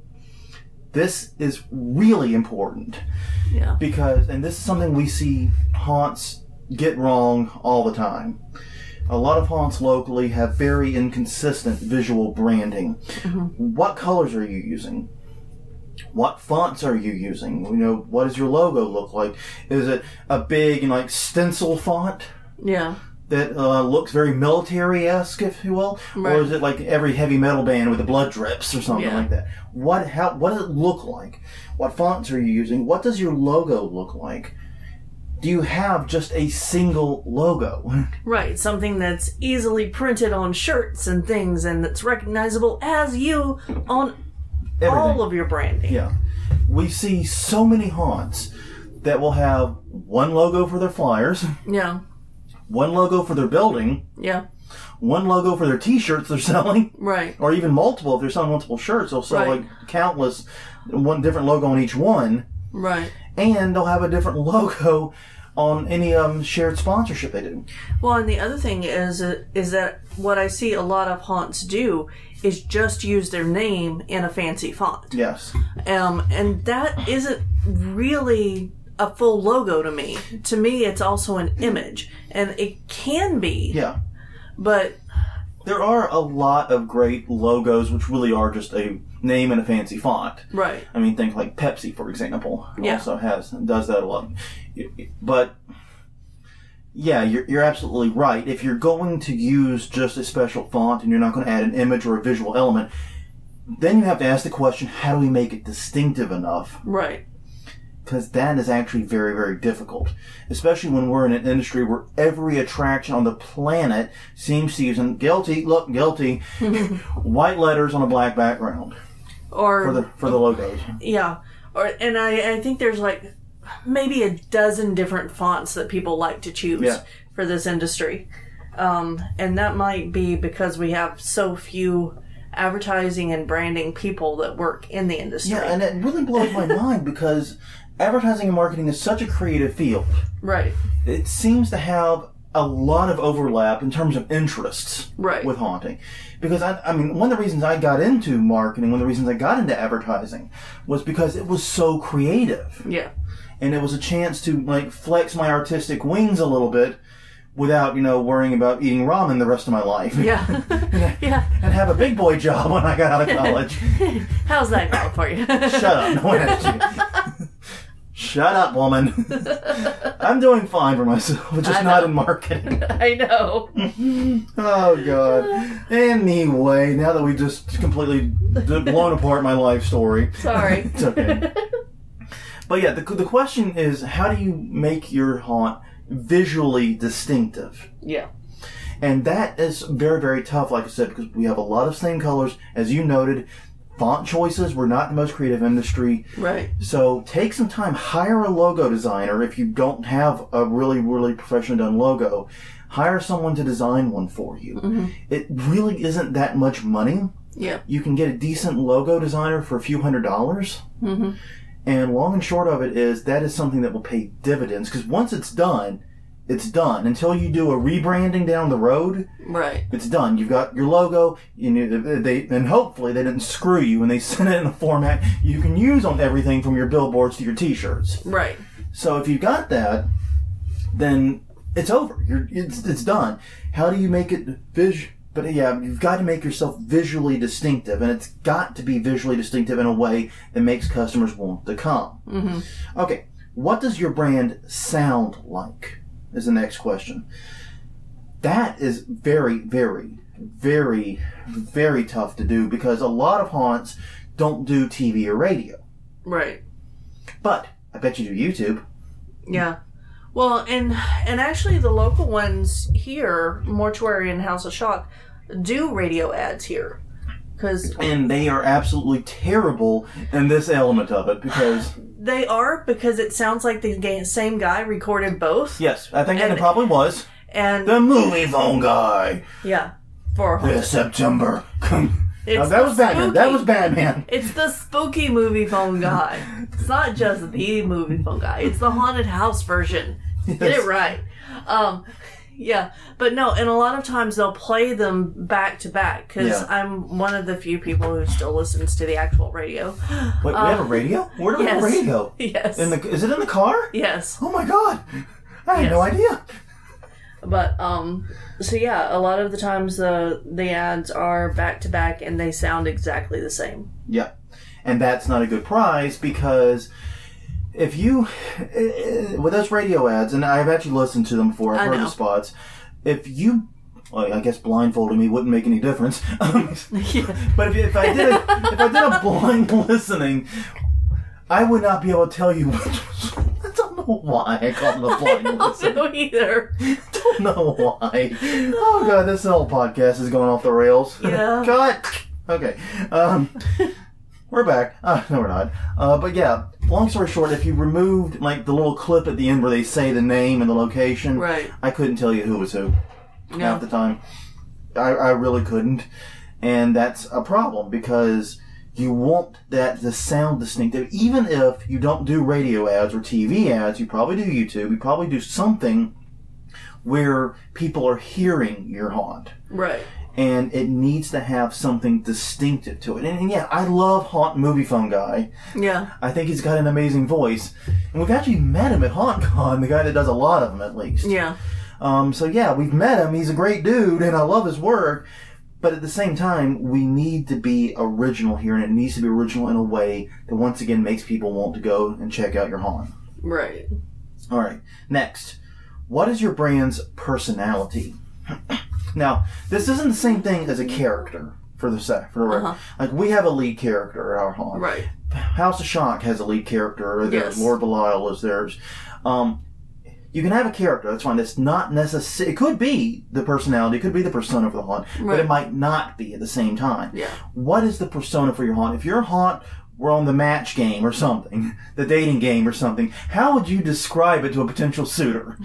Speaker 2: This is really important.
Speaker 1: Yeah.
Speaker 2: Because, and this is something we see haunts get wrong all the time. A lot of haunts locally have very inconsistent visual branding. Mm-hmm. What colors are you using? What fonts are you using? You know, what does your logo look like? Is it a big, you know, like stencil font?
Speaker 1: Yeah.
Speaker 2: That uh, looks very military-esque, if you will? Right. Or is it like every heavy metal band with the blood drips or something yeah. like that? What how what does it look like? What fonts are you using? What does your logo look like? Do you have just a single logo?
Speaker 1: Right, something that's easily printed on shirts and things and that's recognizable as you on Everything. All of your branding.
Speaker 2: Yeah. We see so many haunts that will have one logo for their flyers.
Speaker 1: Yeah.
Speaker 2: One logo for their building.
Speaker 1: Yeah.
Speaker 2: One logo for their t-shirts they're selling.
Speaker 1: Right.
Speaker 2: Or even multiple. If they're selling multiple shirts, they'll sell
Speaker 1: right.
Speaker 2: like countless, one different logo on each one.
Speaker 1: Right.
Speaker 2: And they'll have a different logo on any um, shared sponsorship they do.
Speaker 1: Well, and the other thing is, uh, is that what I see a lot of haunts do is just use their name in a fancy font.
Speaker 2: Yes.
Speaker 1: Um, and that isn't really a full logo to me. To me, it's also an image. And it can be.
Speaker 2: Yeah.
Speaker 1: But
Speaker 2: there are a lot of great logos which really are just a name in a fancy font.
Speaker 1: Right.
Speaker 2: I mean, think like Pepsi, for example.
Speaker 1: Yeah.
Speaker 2: Also has, does that a lot. But yeah, you're, you're absolutely right. If you're going to use just a special font and you're not going to add an image or a visual element, then you have to ask the question, how do we make it distinctive enough?
Speaker 1: Right.
Speaker 2: Because that is actually very, very difficult. Especially when we're in an industry where every attraction on the planet seems to use, and guilty, look, guilty, white letters on a black background.
Speaker 1: Or
Speaker 2: for the for the logos.
Speaker 1: Yeah. Or and I, I think there's like maybe a dozen different fonts that people like to choose
Speaker 2: yeah.
Speaker 1: for this industry. Um, and that might be because we have so few advertising and branding people that work in the industry.
Speaker 2: Yeah, and it really blows my mind because advertising and marketing is such a creative field.
Speaker 1: Right.
Speaker 2: It seems to have a lot of overlap in terms of interests
Speaker 1: right.
Speaker 2: with haunting. Because, I, I mean, one of the reasons I got into marketing, one of the reasons I got into advertising was because it was so creative.
Speaker 1: Yeah.
Speaker 2: And it was a chance to, like, flex my artistic wings a little bit without, you know, worrying about eating ramen the rest of my life.
Speaker 1: Yeah. yeah.
Speaker 2: And have a big boy job when I got out of college.
Speaker 1: How's that going for you?
Speaker 2: Shut up. No one asked you. Shut up, woman. I'm doing fine for myself, just not in marketing.
Speaker 1: I know.
Speaker 2: Oh, God. Anyway, now that we just completely blown apart my life story.
Speaker 1: Sorry.
Speaker 2: It's okay. But yeah, the, the question is, how do you make your haunt visually distinctive?
Speaker 1: Yeah.
Speaker 2: And that is very, very tough, like I said, because we have a lot of same colors. As you noted, font choices, we're not the most creative industry.
Speaker 1: Right.
Speaker 2: So take some time, hire a logo designer if you don't have a really, really professionally done logo. Hire someone to design one for you. Mm-hmm. It really isn't that much money.
Speaker 1: Yeah.
Speaker 2: You can get a decent logo designer for a few hundred dollars. Mm-hmm. And long and short of it is that is something that will pay dividends because once it's done, it's done. Until you do a rebranding down the road,
Speaker 1: right?
Speaker 2: It's done. You've got your logo. You know, they and hopefully they didn't screw you and they sent it in a format you can use on everything from your billboards to your T-shirts.
Speaker 1: Right.
Speaker 2: So if you got that, then it's over. You're it's it's done. How do you make it vis? But yeah, you've got to make yourself visually distinctive, and it's got to be visually distinctive in a way that makes customers want to come.
Speaker 1: Mm-hmm.
Speaker 2: Okay, what does your brand sound like? Is the next question. That is very, very, very, very tough to do because a lot of haunts don't do T V or radio.
Speaker 1: Right.
Speaker 2: But I bet you do YouTube.
Speaker 1: Yeah. Well, and and actually the local ones here, Mortuary and House of Shock, do radio ads here. Cause
Speaker 2: and they are absolutely terrible in this element of it because...
Speaker 1: They are, because it sounds like the same guy recorded both.
Speaker 2: Yes, I think
Speaker 1: and,
Speaker 2: it probably was.
Speaker 1: And
Speaker 2: the movie phone guy.
Speaker 1: Yeah. For
Speaker 2: this September.
Speaker 1: It's
Speaker 2: no, that was Batman.
Speaker 1: Spooky.
Speaker 2: That was Batman.
Speaker 1: It's the spooky movie phone guy. It's not just the movie phone guy. It's the haunted house version. Yes. Get it right. Um, yeah, but no, and a lot of times they'll play them back to back because yeah. I'm one of the few people who still listens to the actual radio.
Speaker 2: Wait, we um, have a radio? Where do we yes. have a radio?
Speaker 1: Yes.
Speaker 2: In the, is it in the car?
Speaker 1: Yes.
Speaker 2: Oh my god. I had yes. no idea.
Speaker 1: But, um, so yeah, a lot of the times the, the ads are back to back and they sound exactly the same.
Speaker 2: Yeah. And that's not a good prize because if you, uh, with those radio ads, and I've actually listened to them before, I've
Speaker 1: I
Speaker 2: heard
Speaker 1: know.
Speaker 2: the spots, if you, well, I guess blindfolding me wouldn't make any difference. yeah. But if, if I did a, if I did a blind listening, I would not be able to tell you which was, I don't know why I call them a blind
Speaker 1: I don't
Speaker 2: listening.
Speaker 1: know either.
Speaker 2: Don't know why. Oh god, this whole podcast is going off the rails.
Speaker 1: Yeah.
Speaker 2: Cut! Okay. Um... We're back. Uh, no, we're not. Uh, but yeah, long story short, if you removed like the little clip at the end where they say the name and the location,
Speaker 1: right.
Speaker 2: I couldn't tell you who was who
Speaker 1: no.
Speaker 2: half the time. I, I really couldn't. And that's a problem because you want that to sound distinctive. Even if you don't do radio ads or T V ads, you probably do YouTube, you probably do something where people are hearing your haunt.
Speaker 1: Right.
Speaker 2: And it needs to have something distinctive to it. And, and yeah, I love Haunt Movie Phone Guy.
Speaker 1: Yeah.
Speaker 2: I think he's got an amazing voice. And we've actually met him at HauntCon, the guy that does a lot of them at least.
Speaker 1: Yeah.
Speaker 2: Um, so yeah, we've met him. He's a great dude, and I love his work. But at the same time, we need to be original here, and it needs to be original in a way that once again makes people want to go and check out your haunt.
Speaker 1: Right.
Speaker 2: All right. Next, what is your brand's personality? Now, this isn't the same thing as a character for the set. For the
Speaker 1: uh-huh.
Speaker 2: Like, we have a lead character at our haunt.
Speaker 1: Right.
Speaker 2: House of Shock has a lead character. Or
Speaker 1: yes.
Speaker 2: Lord Belial is theirs. Um, you can have a character, that's fine. It's not necessary. It could be the personality, it could be the persona for the haunt,
Speaker 1: right.
Speaker 2: but it might not be at the same time.
Speaker 1: Yeah.
Speaker 2: What is the persona for your haunt? If your haunt were on the match game or something, the dating game or something, how would you describe it to a potential suitor?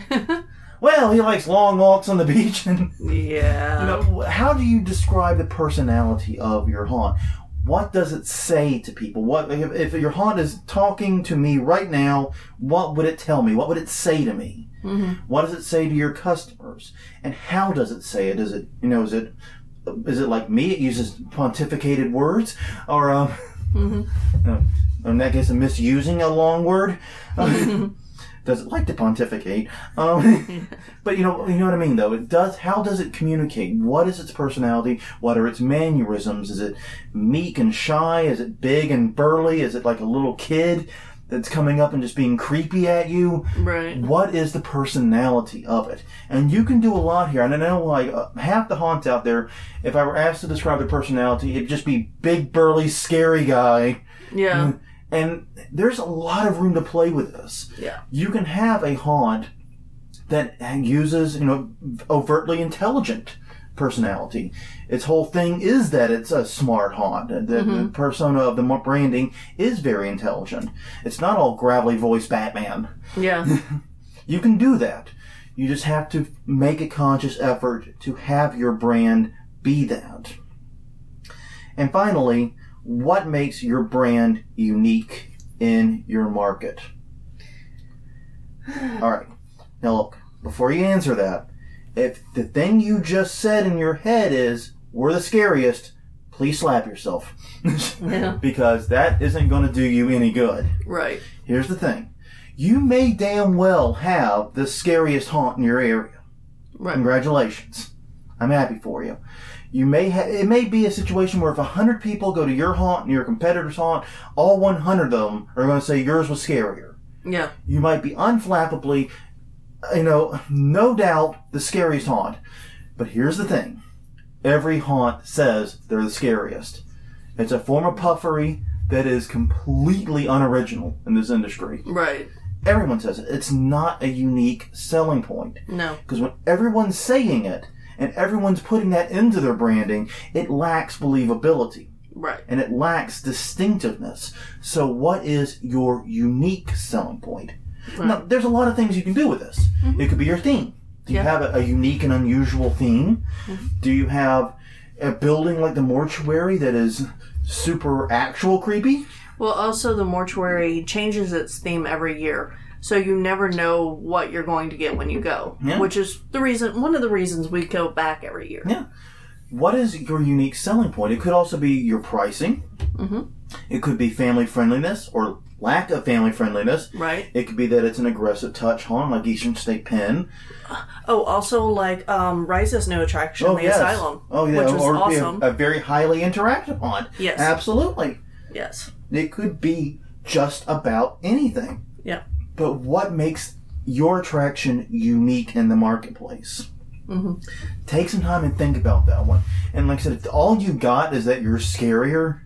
Speaker 2: Well, he likes long walks on the beach, and
Speaker 1: yeah.
Speaker 2: You know, how do you describe the personality of your haunt? What does it say to people? What if, if your haunt is talking to me right now? What would it tell me? What would it say to me?
Speaker 1: Mm-hmm.
Speaker 2: What does it say to your customers? And how does it say it? Is it you know? Is it is it like me? It uses pontificated words, or um,
Speaker 1: mm-hmm.
Speaker 2: uh, in that case, I'm misusing a long word.
Speaker 1: Mm-hmm.
Speaker 2: Does it like to pontificate? Um, but you know, you know what I mean. Though it does. How does it communicate? What is its personality? What are its mannerisms? Is it meek and shy? Is it big and burly? Is it like a little kid that's coming up and just being creepy at you?
Speaker 1: Right.
Speaker 2: What is the personality of it? And you can do a lot here. And I know, like uh, half the haunts out there, if I were asked to describe the personality, it'd just be big, burly, scary guy.
Speaker 1: Yeah.
Speaker 2: And there's a lot of room to play with this.
Speaker 1: Yeah.
Speaker 2: You can have a haunt that uses, you know, overtly intelligent personality. Its whole thing is that it's a smart haunt. The, mm-hmm. the persona of the branding is very intelligent. It's not all gravelly voice Batman.
Speaker 1: Yeah.
Speaker 2: You can do that. You just have to make a conscious effort to have your brand be that. And finally, what makes your brand unique in your market? All right. Now look, before you answer that, if the thing you just said in your head is, we're the scariest, please slap yourself.
Speaker 1: Yeah.
Speaker 2: Because that isn't going to do you any good.
Speaker 1: Right.
Speaker 2: Here's the thing. You may damn well have the scariest haunt in your area.
Speaker 1: Right.
Speaker 2: Congratulations. I'm happy for you. You may ha- it may be a situation where if a hundred people go to your haunt and your competitor's haunt, all one hundred of them are going to say yours was scarier.
Speaker 1: Yeah.
Speaker 2: You might be unflappably, you know, no doubt the scariest haunt. But here's the thing. Every haunt says they're the scariest. It's a form of puffery that is completely unoriginal in this industry.
Speaker 1: Right.
Speaker 2: Everyone says it. It's not a unique selling point.
Speaker 1: No.
Speaker 2: Because when everyone's saying it, and everyone's putting that into their branding, it lacks believability.
Speaker 1: Right.
Speaker 2: And it lacks distinctiveness. So what is your unique selling point?
Speaker 1: Right.
Speaker 2: Now, there's a lot of things you can do with this. Mm-hmm. It could be your theme. Do you
Speaker 1: yeah.
Speaker 2: have a, a unique and unusual theme? Mm-hmm. Do you have a building like the mortuary that is super actual creepy?
Speaker 1: Well, also the mortuary changes its theme every year. So you never know what you're going to get when you go,
Speaker 2: yeah.
Speaker 1: which is the reason, one of the reasons we go back every year.
Speaker 2: Yeah. What is your unique selling point? It could also be your pricing.
Speaker 1: Mm-hmm.
Speaker 2: It could be family friendliness or lack of family friendliness.
Speaker 1: Right.
Speaker 2: It could be that it's an aggressive touch haunt like Eastern State Pen.
Speaker 1: Oh, also like um, Rise's new attraction,
Speaker 2: oh,
Speaker 1: the
Speaker 2: yes.
Speaker 1: Asylum.
Speaker 2: Oh, yeah.
Speaker 1: Which was
Speaker 2: or
Speaker 1: awesome.
Speaker 2: A, a very highly interactive haunt.
Speaker 1: Yes.
Speaker 2: Absolutely.
Speaker 1: Yes.
Speaker 2: It could be just about anything.
Speaker 1: Yeah.
Speaker 2: But what makes your attraction unique in the marketplace?
Speaker 1: Mm-hmm.
Speaker 2: Take some time and think about that one. And like I said, if all you got is that you're scarier,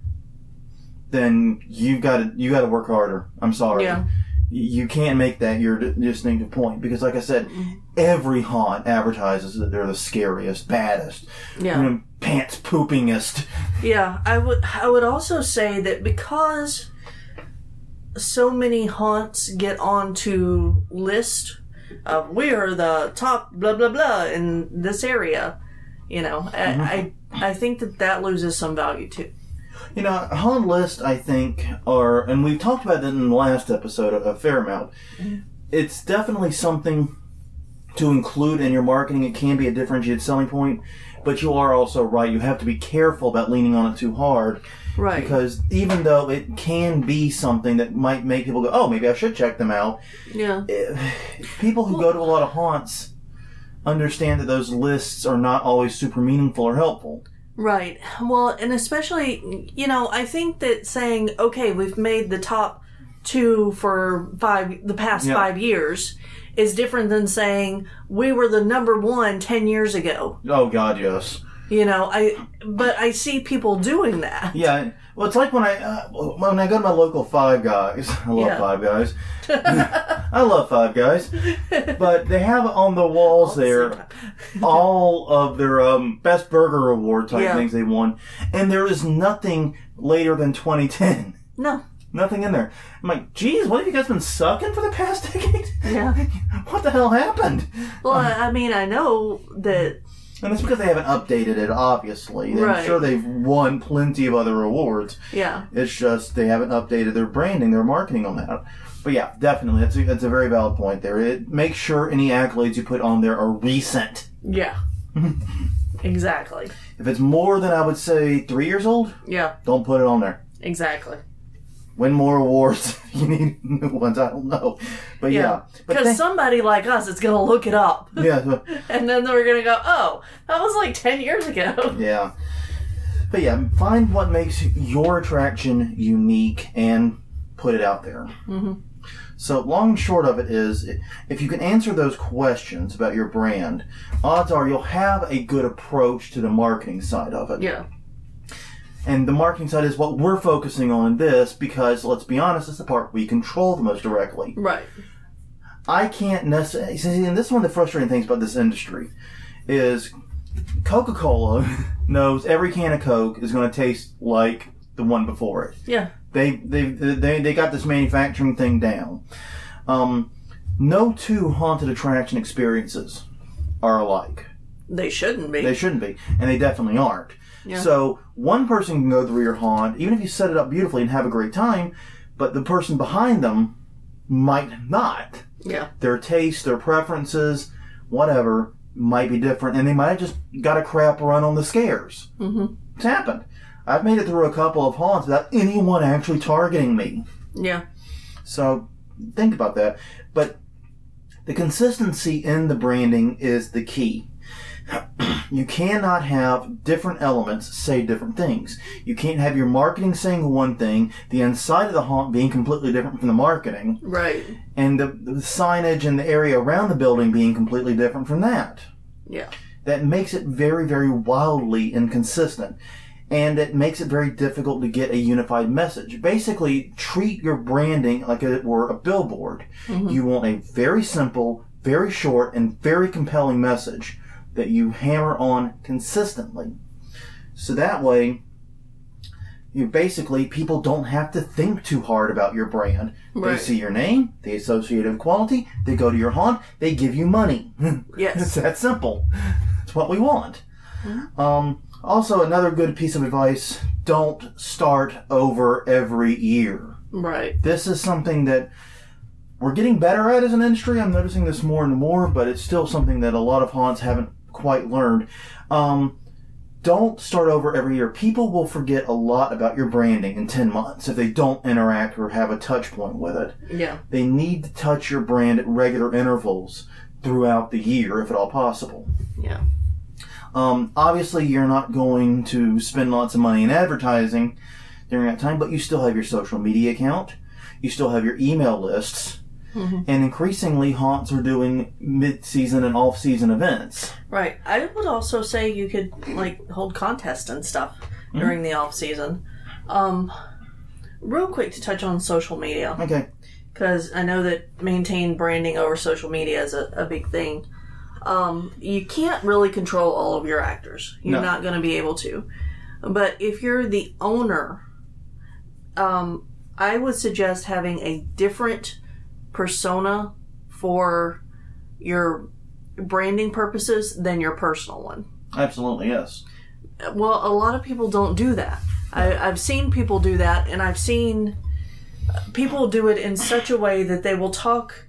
Speaker 2: then you got to you got to work harder. I'm sorry.
Speaker 1: Yeah.
Speaker 2: You can't make that your distinctive point because, like I said, mm-hmm. every haunt advertises that they're the scariest, baddest,
Speaker 1: yeah,
Speaker 2: you know, pants poopingest.
Speaker 1: Yeah, I would. I would also say that because so many haunts get onto list of we are the top blah blah blah in this area, you know, mm-hmm. I, I I think that that loses some value too.
Speaker 2: You know, haunt list, I think, are, and we've talked about it in the last episode a, a fair amount. Mm-hmm. It's definitely something to include in your marketing. It can be a differentiated selling point, but you are also right. You have to be careful about leaning on it too hard.
Speaker 1: Right.
Speaker 2: Because even though it can be something that might make people go, oh, maybe I should check them out.
Speaker 1: Yeah.
Speaker 2: It, people who well, go to a lot of haunts understand that those lists are not always super meaningful or helpful.
Speaker 1: Right. Well, and especially, you know, I think that saying, okay, we've made the top two for five, the past yeah. five years is different than saying we were the number one ten years ago.
Speaker 2: Oh, God, yes.
Speaker 1: You know, I, but I see people doing that.
Speaker 2: Yeah. Well, it's like when I, uh, when I go to my local Five Guys. I love yeah. Five Guys. I love Five Guys. But they have on the walls all there the all of their um, best burger award type yeah. things they won. And there is nothing later than twenty ten.
Speaker 1: No.
Speaker 2: Nothing in there. I'm like, geez, what have you guys been sucking for the past decade?
Speaker 1: Yeah.
Speaker 2: What the hell happened?
Speaker 1: Well, um, I mean, I know that...
Speaker 2: And it's because they haven't updated it, obviously. I'm
Speaker 1: right.
Speaker 2: sure they've won plenty of other awards.
Speaker 1: Yeah.
Speaker 2: It's just they haven't updated their branding, their marketing on that. But yeah, definitely. That's a, that's a very valid point there. It, make sure any accolades you put on there are recent.
Speaker 1: Yeah. Exactly.
Speaker 2: If it's more than, I would say, three years old,
Speaker 1: yeah,
Speaker 2: don't put it on there.
Speaker 1: Exactly.
Speaker 2: Win more awards. You need new ones. I don't know. But yeah.
Speaker 1: Because yeah. somebody like us is going to look it up.
Speaker 2: Yeah.
Speaker 1: And then they're going to go, oh, that was like ten years ago.
Speaker 2: Yeah. But yeah, find what makes your attraction unique and put it out there.
Speaker 1: Mm-hmm.
Speaker 2: So long and short of it is, if you can answer those questions about your brand, odds are you'll have a good approach to the marketing side of it.
Speaker 1: Yeah.
Speaker 2: And the marketing side is what we're focusing on in this because, let's be honest, it's the part we control the most directly.
Speaker 1: Right.
Speaker 2: I can't necessarily... See, and this is one of the frustrating things about this industry is Coca-Cola knows every can of Coke is going to taste like the one before it.
Speaker 1: Yeah.
Speaker 2: They they they they got this manufacturing thing down. Um, no two haunted attraction experiences are alike.
Speaker 1: They shouldn't be.
Speaker 2: They shouldn't be, and they definitely aren't.
Speaker 1: Yeah.
Speaker 2: So one person can go through your haunt, even if you set it up beautifully and have a great time, but the person behind them might not.
Speaker 1: Yeah.
Speaker 2: Their taste, their preferences, whatever, might be different, and they might have just got a crap run on the scares.
Speaker 1: Mm-hmm.
Speaker 2: It's happened. I've made it through a couple of haunts without anyone actually targeting me.
Speaker 1: Yeah.
Speaker 2: So, think about that. But the consistency in the branding is the key. You cannot have different elements say different things. You can't have your marketing saying one thing, the inside of the haunt being completely different from the marketing.
Speaker 1: Right.
Speaker 2: And the, the signage and the area around the building being completely different from that.
Speaker 1: Yeah.
Speaker 2: That makes it very, very wildly inconsistent. And it makes it very difficult to get a unified message. Basically, treat your branding like it were a billboard. Mm-hmm. You want a very simple, very short, and very compelling message that you hammer on consistently. So that way, you basically, people don't have to think too hard about your brand. Right. They see your name, they associate it with quality, they go to your haunt, they give you money.
Speaker 1: Yes.
Speaker 2: It's that simple. It's what we want. Mm-hmm. Um, also, another good piece of advice, don't start over every year.
Speaker 1: Right.
Speaker 2: This is something that we're getting better at as an industry. I'm noticing this more and more, but it's still something that a lot of haunts haven't quite learned. Um, don't start over every year. People will forget a lot about your branding in ten months if they don't interact or have a touch point with it.
Speaker 1: Yeah.
Speaker 2: They need to touch your brand at regular intervals throughout the year, if at all possible.
Speaker 1: Yeah.
Speaker 2: Um, obviously, you're not going to spend lots of money in advertising during that time, but you still have your social media account. You still have your email lists. Mm-hmm. And increasingly, haunts are doing mid-season and off-season events.
Speaker 1: Right. I would also say you could, like, hold contests and stuff mm-hmm. during the off-season. Um, real quick to touch on social media.
Speaker 2: Okay.
Speaker 1: Because I know that maintaining branding over social media is a, a big thing. Um, you can't really control all of your actors. You're no. not going to be able to. But if you're the owner, um, I would suggest having a different persona for your branding purposes than your personal one.
Speaker 2: Absolutely, yes.
Speaker 1: Well, a lot of people don't do that. I, I've seen people do that, and I've seen people do it in such a way that they will talk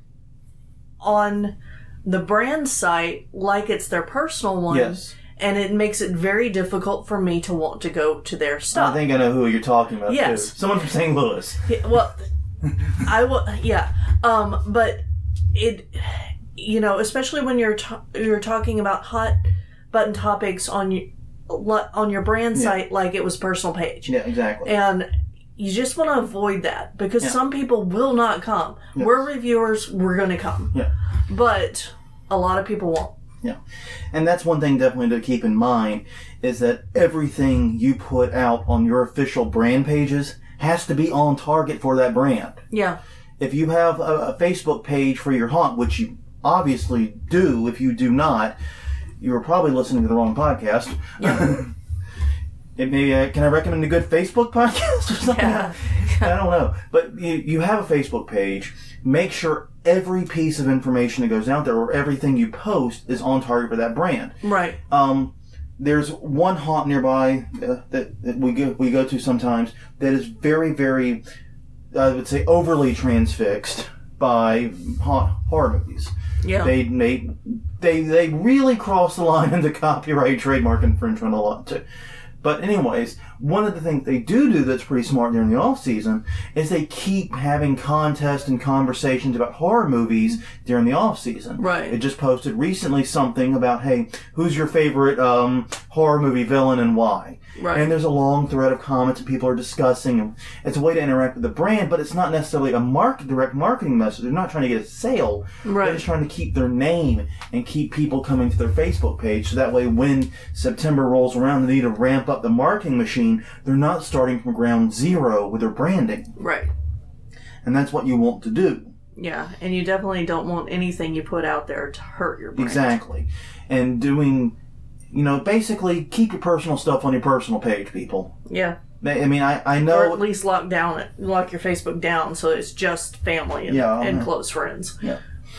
Speaker 1: on the brand site like it's their personal one.
Speaker 2: Yes.
Speaker 1: And it makes it very difficult for me to want to go to their stuff.
Speaker 2: I think I know who you're talking about,
Speaker 1: yes.
Speaker 2: too. Someone from Saint Louis.
Speaker 1: Yeah, well, I will, yeah. Um, but it, you know, especially when you're ta- you're talking about hot button topics on your, on your brand site, yeah. like it was personal page.
Speaker 2: Yeah, exactly.
Speaker 1: And you just want to avoid that because
Speaker 2: yeah.
Speaker 1: some people will not come. Yes. We're reviewers, we're going to come.
Speaker 2: Yeah.
Speaker 1: But a lot of people won't.
Speaker 2: Yeah. And that's one thing definitely to keep in mind is that everything you put out on your official brand pages has to be on target for that brand.
Speaker 1: Yeah.
Speaker 2: If you have a, a Facebook page for your haunt, which you obviously do, if you do not, you're probably listening to the wrong podcast. Yeah. It may, uh, can I recommend a good Facebook podcast or something?
Speaker 1: Yeah.
Speaker 2: I don't know. But you, you have a Facebook page. Make sure every piece of information that goes out there or everything you post is on target for that brand.
Speaker 1: Right.
Speaker 2: Um, there's one haunt nearby uh, that, that we go, we go to sometimes that is very, very, I would say, overly transfixed by haunt horror movies.
Speaker 1: Yeah.
Speaker 2: They, they, they, they really cross the line into copyright trademark infringement a lot too. But anyways, one of the things they do do that's pretty smart during the off-season is they keep having contests and conversations about horror movies during the off-season.
Speaker 1: Right.
Speaker 2: It just posted recently something about, hey, who's your favorite um, horror movie villain and why?
Speaker 1: Right.
Speaker 2: And there's a long thread of comments that people are discussing. And it's a way to interact with the brand, but it's not necessarily a mark, direct marketing message. They're not trying to get a sale.
Speaker 1: Right.
Speaker 2: They're just trying to keep their name and keep people coming to their Facebook page. So that way when September rolls around and they need to ramp up the marketing machine, they're not starting from ground zero with their branding.
Speaker 1: Right.
Speaker 2: And that's what you want to do.
Speaker 1: Yeah, and you definitely don't want anything you put out there to hurt your brand.
Speaker 2: Exactly. And doing... You know, basically, keep your personal stuff on your personal page, people.
Speaker 1: Yeah.
Speaker 2: I mean, I, I know...
Speaker 1: Or at least lock down it, lock your Facebook down so it's just family and,
Speaker 2: yeah,
Speaker 1: and close friends.
Speaker 2: Yeah.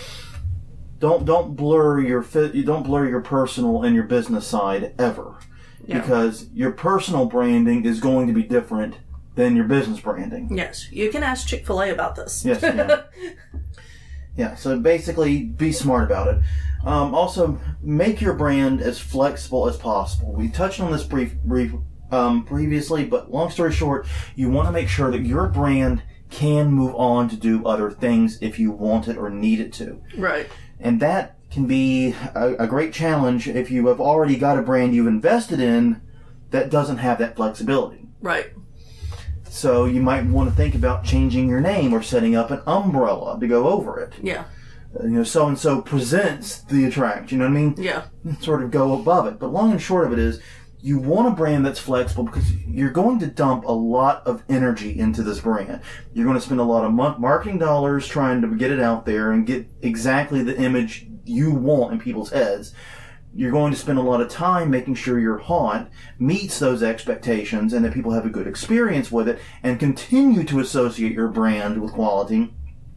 Speaker 2: Don't don't blur your you don't blur your personal and your business side ever, yeah. because your personal branding is going to be different than your business branding.
Speaker 1: Yes, you can ask Chick-fil-A about this.
Speaker 2: Yes, you can. Yeah. So basically, be smart about it. Um, also, make your brand as flexible as possible. We touched on this brief, brief um, previously, but long story short, you want to make sure that your brand can move on to do other things if you want it or need it to.
Speaker 1: Right.
Speaker 2: And that can be a, a great challenge if you have already got a brand you've invested in that doesn't have that flexibility.
Speaker 1: Right.
Speaker 2: So you might want to think about changing your name or setting up an umbrella to go over it.
Speaker 1: Yeah.
Speaker 2: You know, so-and-so presents the attraction, you know what I mean?
Speaker 1: Yeah.
Speaker 2: Sort of go above it. But long and short of it is, you want a brand that's flexible because you're going to dump a lot of energy into this brand. You're going to spend a lot of marketing dollars trying to get it out there and get exactly the image you want in people's heads. You're going to spend a lot of time making sure your haunt meets those expectations and that people have a good experience with it and continue to associate your brand with quality.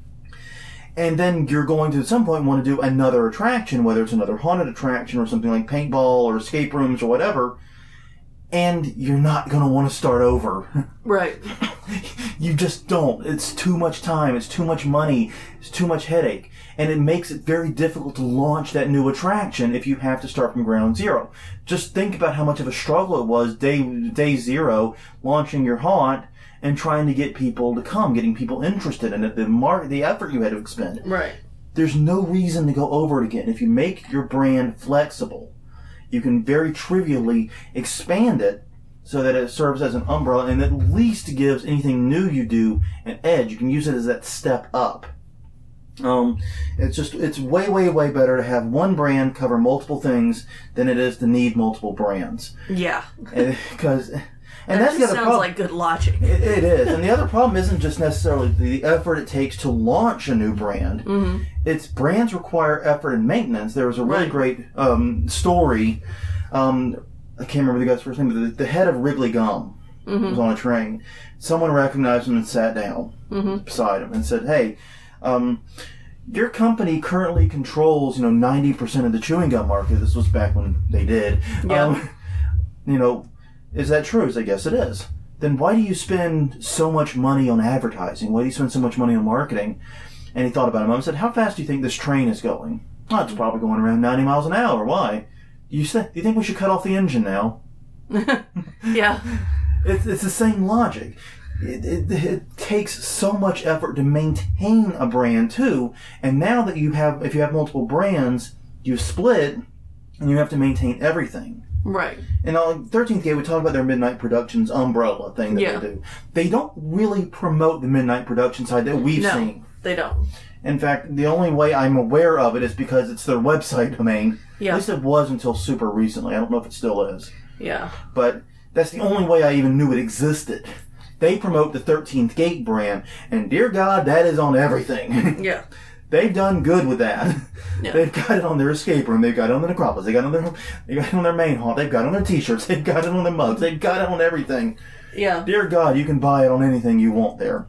Speaker 2: And then you're going to, at some point, want to do another attraction, whether it's another haunted attraction or something like paintball or escape rooms or whatever. And you're not going to want to start over.
Speaker 1: Right.
Speaker 2: You just don't. It's too much time. It's too much money. It's too much headache. And it makes it very difficult to launch that new attraction if you have to start from ground zero. Just think about how much of a struggle it was day, day zero, launching your haunt and trying to get people to come, getting people interested in it, the mar- the effort you had to expend.
Speaker 1: Right.
Speaker 2: There's no reason to go over it again. If you make your brand flexible, you can very trivially expand it so that it serves as an umbrella and at least gives anything new you do an edge. You can use it as that step up. Um, it's just, it's way, way, way better to have one brand cover multiple things than it is to need multiple brands.
Speaker 1: Yeah.
Speaker 2: Because... And
Speaker 1: that
Speaker 2: that's
Speaker 1: just
Speaker 2: the other
Speaker 1: sounds
Speaker 2: problem.
Speaker 1: like good logic.
Speaker 2: It, it is. And the other problem isn't just necessarily the effort it takes to launch a new brand.
Speaker 1: Mm-hmm.
Speaker 2: It's brands require effort and maintenance. There was a really
Speaker 1: right.
Speaker 2: great um, story. Um, I can't remember the guy's first name, but the, the head of Wrigley Gum mm-hmm. was on a train. Someone recognized him and sat down mm-hmm. beside him and said, hey, um, your company currently controls, you know, ninety percent of the chewing gum market. This was back when they did.
Speaker 1: Yeah.
Speaker 2: Um, you know, is that true? I guess it is. Then why do you spend so much money on advertising? Why do you spend so much money on marketing? And he thought about it a moment and said, how fast do you think this train is going? Oh, it's probably going around ninety miles an hour. Why? Do you, say, do you think we should cut off the engine now?
Speaker 1: Yeah.
Speaker 2: It's, it's the same logic. It, it, it takes so much effort to maintain a brand, too. And now that you have, if you have multiple brands, you split and you have to maintain everything.
Speaker 1: Right.
Speaker 2: And on thirteenth Gate, we talked about their Midnight Productions umbrella thing that
Speaker 1: yeah.
Speaker 2: they do. They don't really promote the Midnight Production side that we've
Speaker 1: no,
Speaker 2: seen.
Speaker 1: They don't.
Speaker 2: In fact, the only way I'm aware of it is because it's their website domain.
Speaker 1: Yeah.
Speaker 2: At least it was until super recently. I don't know if it still is.
Speaker 1: Yeah.
Speaker 2: But that's the only way I even knew it existed. They promote the thirteenth Gate brand, and dear God, that is on everything.
Speaker 1: Yeah.
Speaker 2: They've done good with that.
Speaker 1: Yeah.
Speaker 2: They've got it on their escape room. They've got it on the necropolis. They got it on their, they got it on their main haunt. They've got it on their t-shirts. They've got it on their mugs. They've got it on everything.
Speaker 1: Yeah.
Speaker 2: Dear God, you can buy it on anything you want there.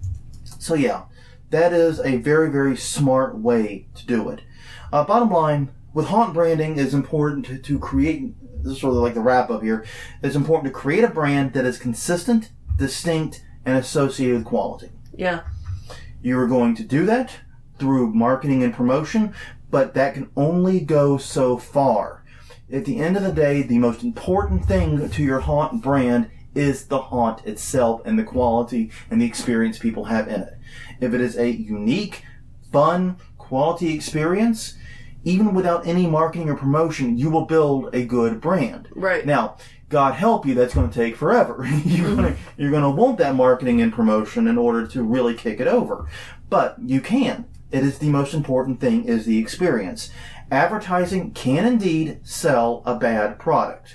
Speaker 2: So yeah, that is a very, very smart way to do it. Uh, bottom line, with haunt branding, it's important to, to create, this is sort of like the wrap up here, it's important to create a brand that is consistent, distinct, and associated with quality.
Speaker 1: Yeah.
Speaker 2: You are going to do that through marketing and promotion, but that can only go so far. At the end of the day, the most important thing to your haunt brand is the haunt itself and the quality and the experience people have in it. If it is a unique, fun, quality experience, even without any marketing or promotion, you will build a good brand.
Speaker 1: Right.
Speaker 2: Now, God help you, that's going to take forever. you're going to, you're going to want that marketing and promotion in order to really kick it over. But you can. It is the most important thing is the experience. Advertising can indeed sell a bad product.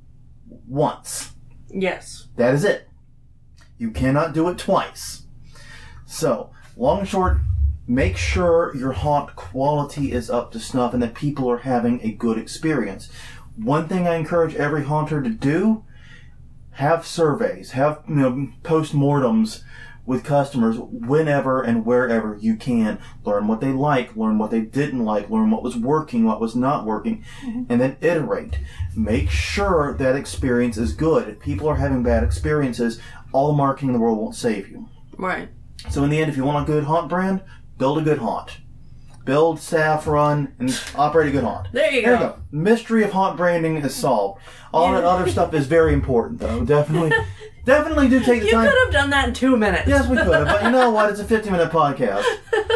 Speaker 2: Once.
Speaker 1: Yes.
Speaker 2: That is it. You cannot do it twice. So, long and short, make sure your haunt quality is up to snuff and that people are having a good experience. One thing I encourage every haunter to do, have surveys, have, you know, post-mortems with customers whenever and wherever you can. Learn what they like, learn what they didn't like, learn what was working, what was not working, mm-hmm. and then iterate. Make sure that experience is good. If people are having bad experiences, all the marketing in the world won't save you.
Speaker 1: Right.
Speaker 2: So in the end, if you want a good haunt brand, build a good haunt. build, staff, run, and operate a good haunt.
Speaker 1: There you
Speaker 2: There
Speaker 1: go.
Speaker 2: you go. Mystery of haunt branding is solved. All
Speaker 1: Yeah.
Speaker 2: that other stuff is very important, though. Definitely, definitely do take the
Speaker 1: You
Speaker 2: time.
Speaker 1: could have done that in two minutes.
Speaker 2: Yes, we could have, but you know what? It's a fifty-minute podcast.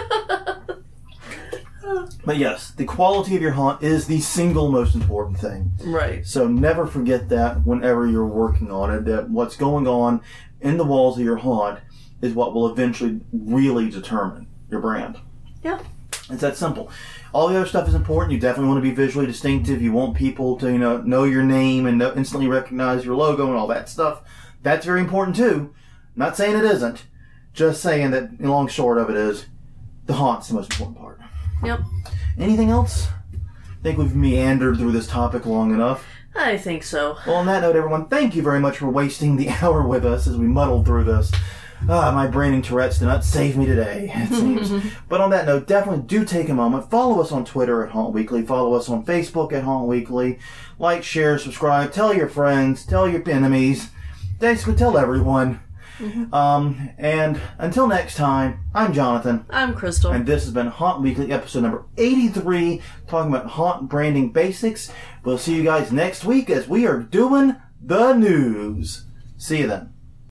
Speaker 2: But yes, the quality of your haunt is the single most important thing.
Speaker 1: Right.
Speaker 2: So never forget that whenever you're working on it, that what's going on in the walls of your haunt is what will eventually really determine your brand.
Speaker 1: Yeah.
Speaker 2: It's that simple. All the other stuff is important. You definitely want to be visually distinctive. You want people to, you know, know your name and know, instantly recognize your logo and all that stuff. That's very important too. Not saying it isn't. Just saying that the long short of it is the haunt's the most important part.
Speaker 1: Yep.
Speaker 2: Anything else? I think we've meandered through this topic long enough.
Speaker 1: I think so.
Speaker 2: Well, on that note, everyone, thank you very much for wasting the hour with us as we muddled through this. Ah, my branding Tourette's did not save me today, it seems. But on that note, definitely do take a moment. Follow us on Twitter at Haunt Weekly. Follow us on Facebook at Haunt Weekly. Like, share, subscribe. Tell your friends. Tell your enemies. Basically, tell everyone. Mm-hmm. Um, and until next time, I'm Jonathan.
Speaker 1: I'm Crystal.
Speaker 2: And this has been Haunt Weekly, episode number eighty-three, talking about haunt branding basics. We'll see you guys next week as we are doing the news. See you then.